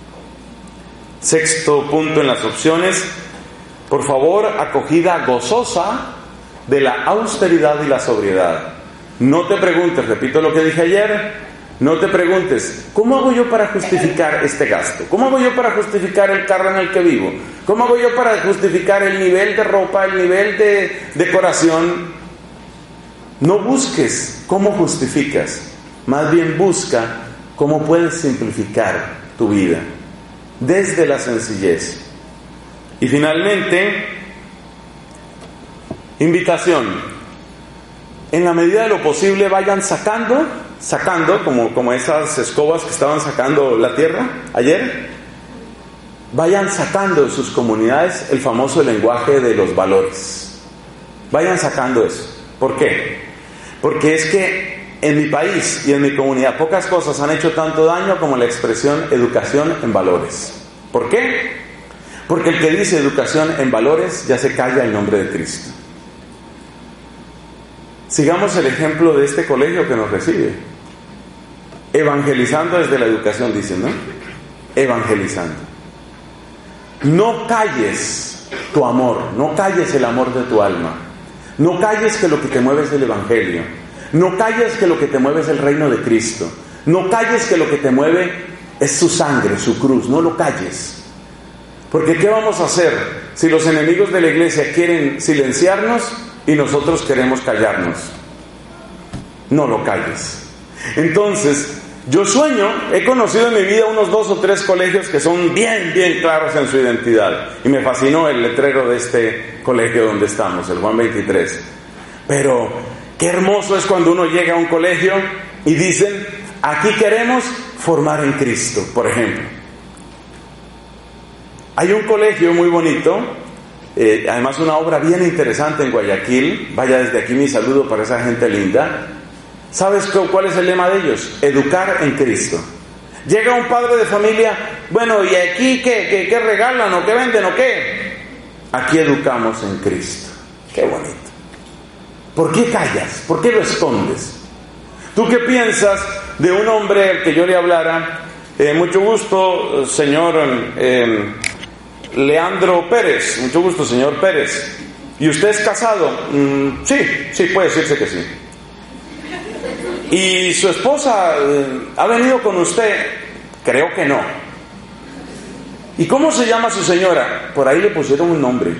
Sexto punto en las opciones. Por favor, acogida gozosa de la austeridad y la sobriedad. No te preguntes, repito lo que dije ayer, no te preguntes, ¿cómo hago yo para justificar este gasto? ¿Cómo hago yo para justificar el carro en el que vivo? ¿Cómo hago yo para justificar el nivel de ropa, el nivel de decoración? No busques cómo justificas, más bien busca cómo puedes simplificar tu vida desde la sencillez. Y finalmente, invitación. En la medida de lo posible vayan sacando, sacando, como, como esas escobas que estaban sacando la tierra ayer, vayan sacando de sus comunidades el famoso lenguaje de los valores. Vayan sacando eso. ¿Por qué? Porque es que en mi país y en mi comunidad pocas cosas han hecho tanto daño como la expresión educación en valores. ¿Por qué? Porque el que dice educación en valores ya se calla el nombre de Cristo. Sigamos el ejemplo de este colegio que nos recibe. Evangelizando desde la educación, dicen, ¿no? Evangelizando. No calles tu amor, no calles el amor de tu alma. No calles que lo que te mueve es el Evangelio. No calles que lo que te mueve es el reino de Cristo. No calles que lo que te mueve es su sangre, su cruz. No lo calles. Porque ¿qué vamos a hacer si los enemigos de la iglesia quieren silenciarnos y nosotros queremos callarnos? No lo calles. Entonces, yo sueño, he conocido en mi vida unos dos o tres colegios que son bien, bien claros en su identidad. Y me fascinó el letrero de este colegio donde estamos, el Juan veintitrés. Pero qué hermoso es cuando uno llega a un colegio y dicen, aquí queremos formar en Cristo, por ejemplo. Hay un colegio muy bonito, eh, además una obra bien interesante en Guayaquil. Vaya desde aquí mi saludo para esa gente linda. ¿Sabes cuál es el lema de ellos? Educar en Cristo. Llega un padre de familia, bueno, ¿y aquí qué, qué, qué regalan o qué venden o qué? Aquí educamos en Cristo. Qué bonito. ¿Por qué callas? ¿Por qué lo escondes? ¿Tú qué piensas de un hombre al que yo le hablara? Eh, mucho gusto, señor eh, Leandro Pérez. Mucho gusto, señor Pérez. ¿Y usted es casado? Mm, sí, sí, puede decirse que sí. ¿Y su esposa eh, ha venido con usted? Creo que no. ¿Y cómo se llama su señora? Por ahí le pusieron un nombre.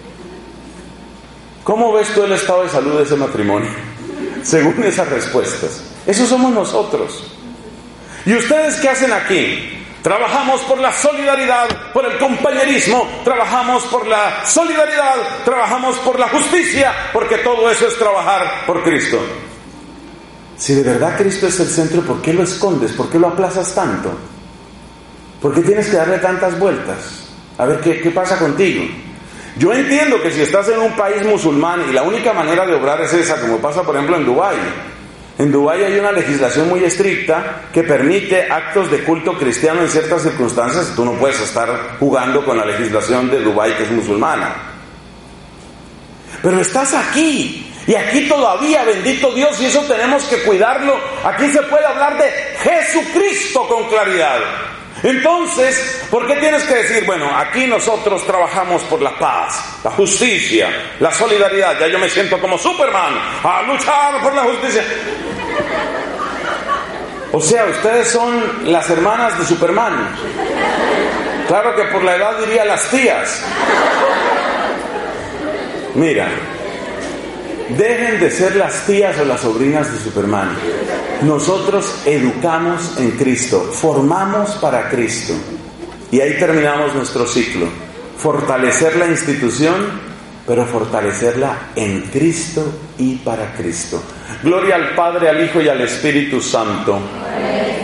¿Cómo ves tú el estado de salud de ese matrimonio? Según esas respuestas. Esos somos nosotros. ¿Y ustedes qué hacen aquí? Trabajamos por la solidaridad, por el compañerismo, trabajamos por la solidaridad, trabajamos por la justicia, porque todo eso es trabajar por Cristo. Si de verdad Cristo es el centro, ¿por qué lo escondes? ¿Por qué lo aplazas tanto? ¿Por qué tienes que darle tantas vueltas? A ver qué, qué pasa contigo. Yo entiendo que si estás en un país musulmán y la única manera de obrar es esa, como pasa por ejemplo en Dubái. En Dubái hay una legislación muy estricta que permite actos de culto cristiano en ciertas circunstancias. Tú no puedes estar jugando con la legislación de Dubái, que es musulmana. Pero estás aquí. Y aquí todavía, bendito Dios, y eso tenemos que cuidarlo. Aquí se puede hablar de Jesucristo con claridad. Entonces, ¿por qué tienes que decir, bueno, aquí nosotros trabajamos por la paz, la justicia, la solidaridad? Ya yo me siento como Superman, a luchar por la justicia. O sea, ustedes son las hermanas de Superman. Claro que por la edad diría las tías. Mira, dejen de ser las tías o las sobrinas de Superman. Nosotros educamos en Cristo, formamos para Cristo. Y ahí terminamos nuestro ciclo. Fortalecer la institución, pero fortalecerla en Cristo y para Cristo. Gloria al Padre, al Hijo y al Espíritu Santo.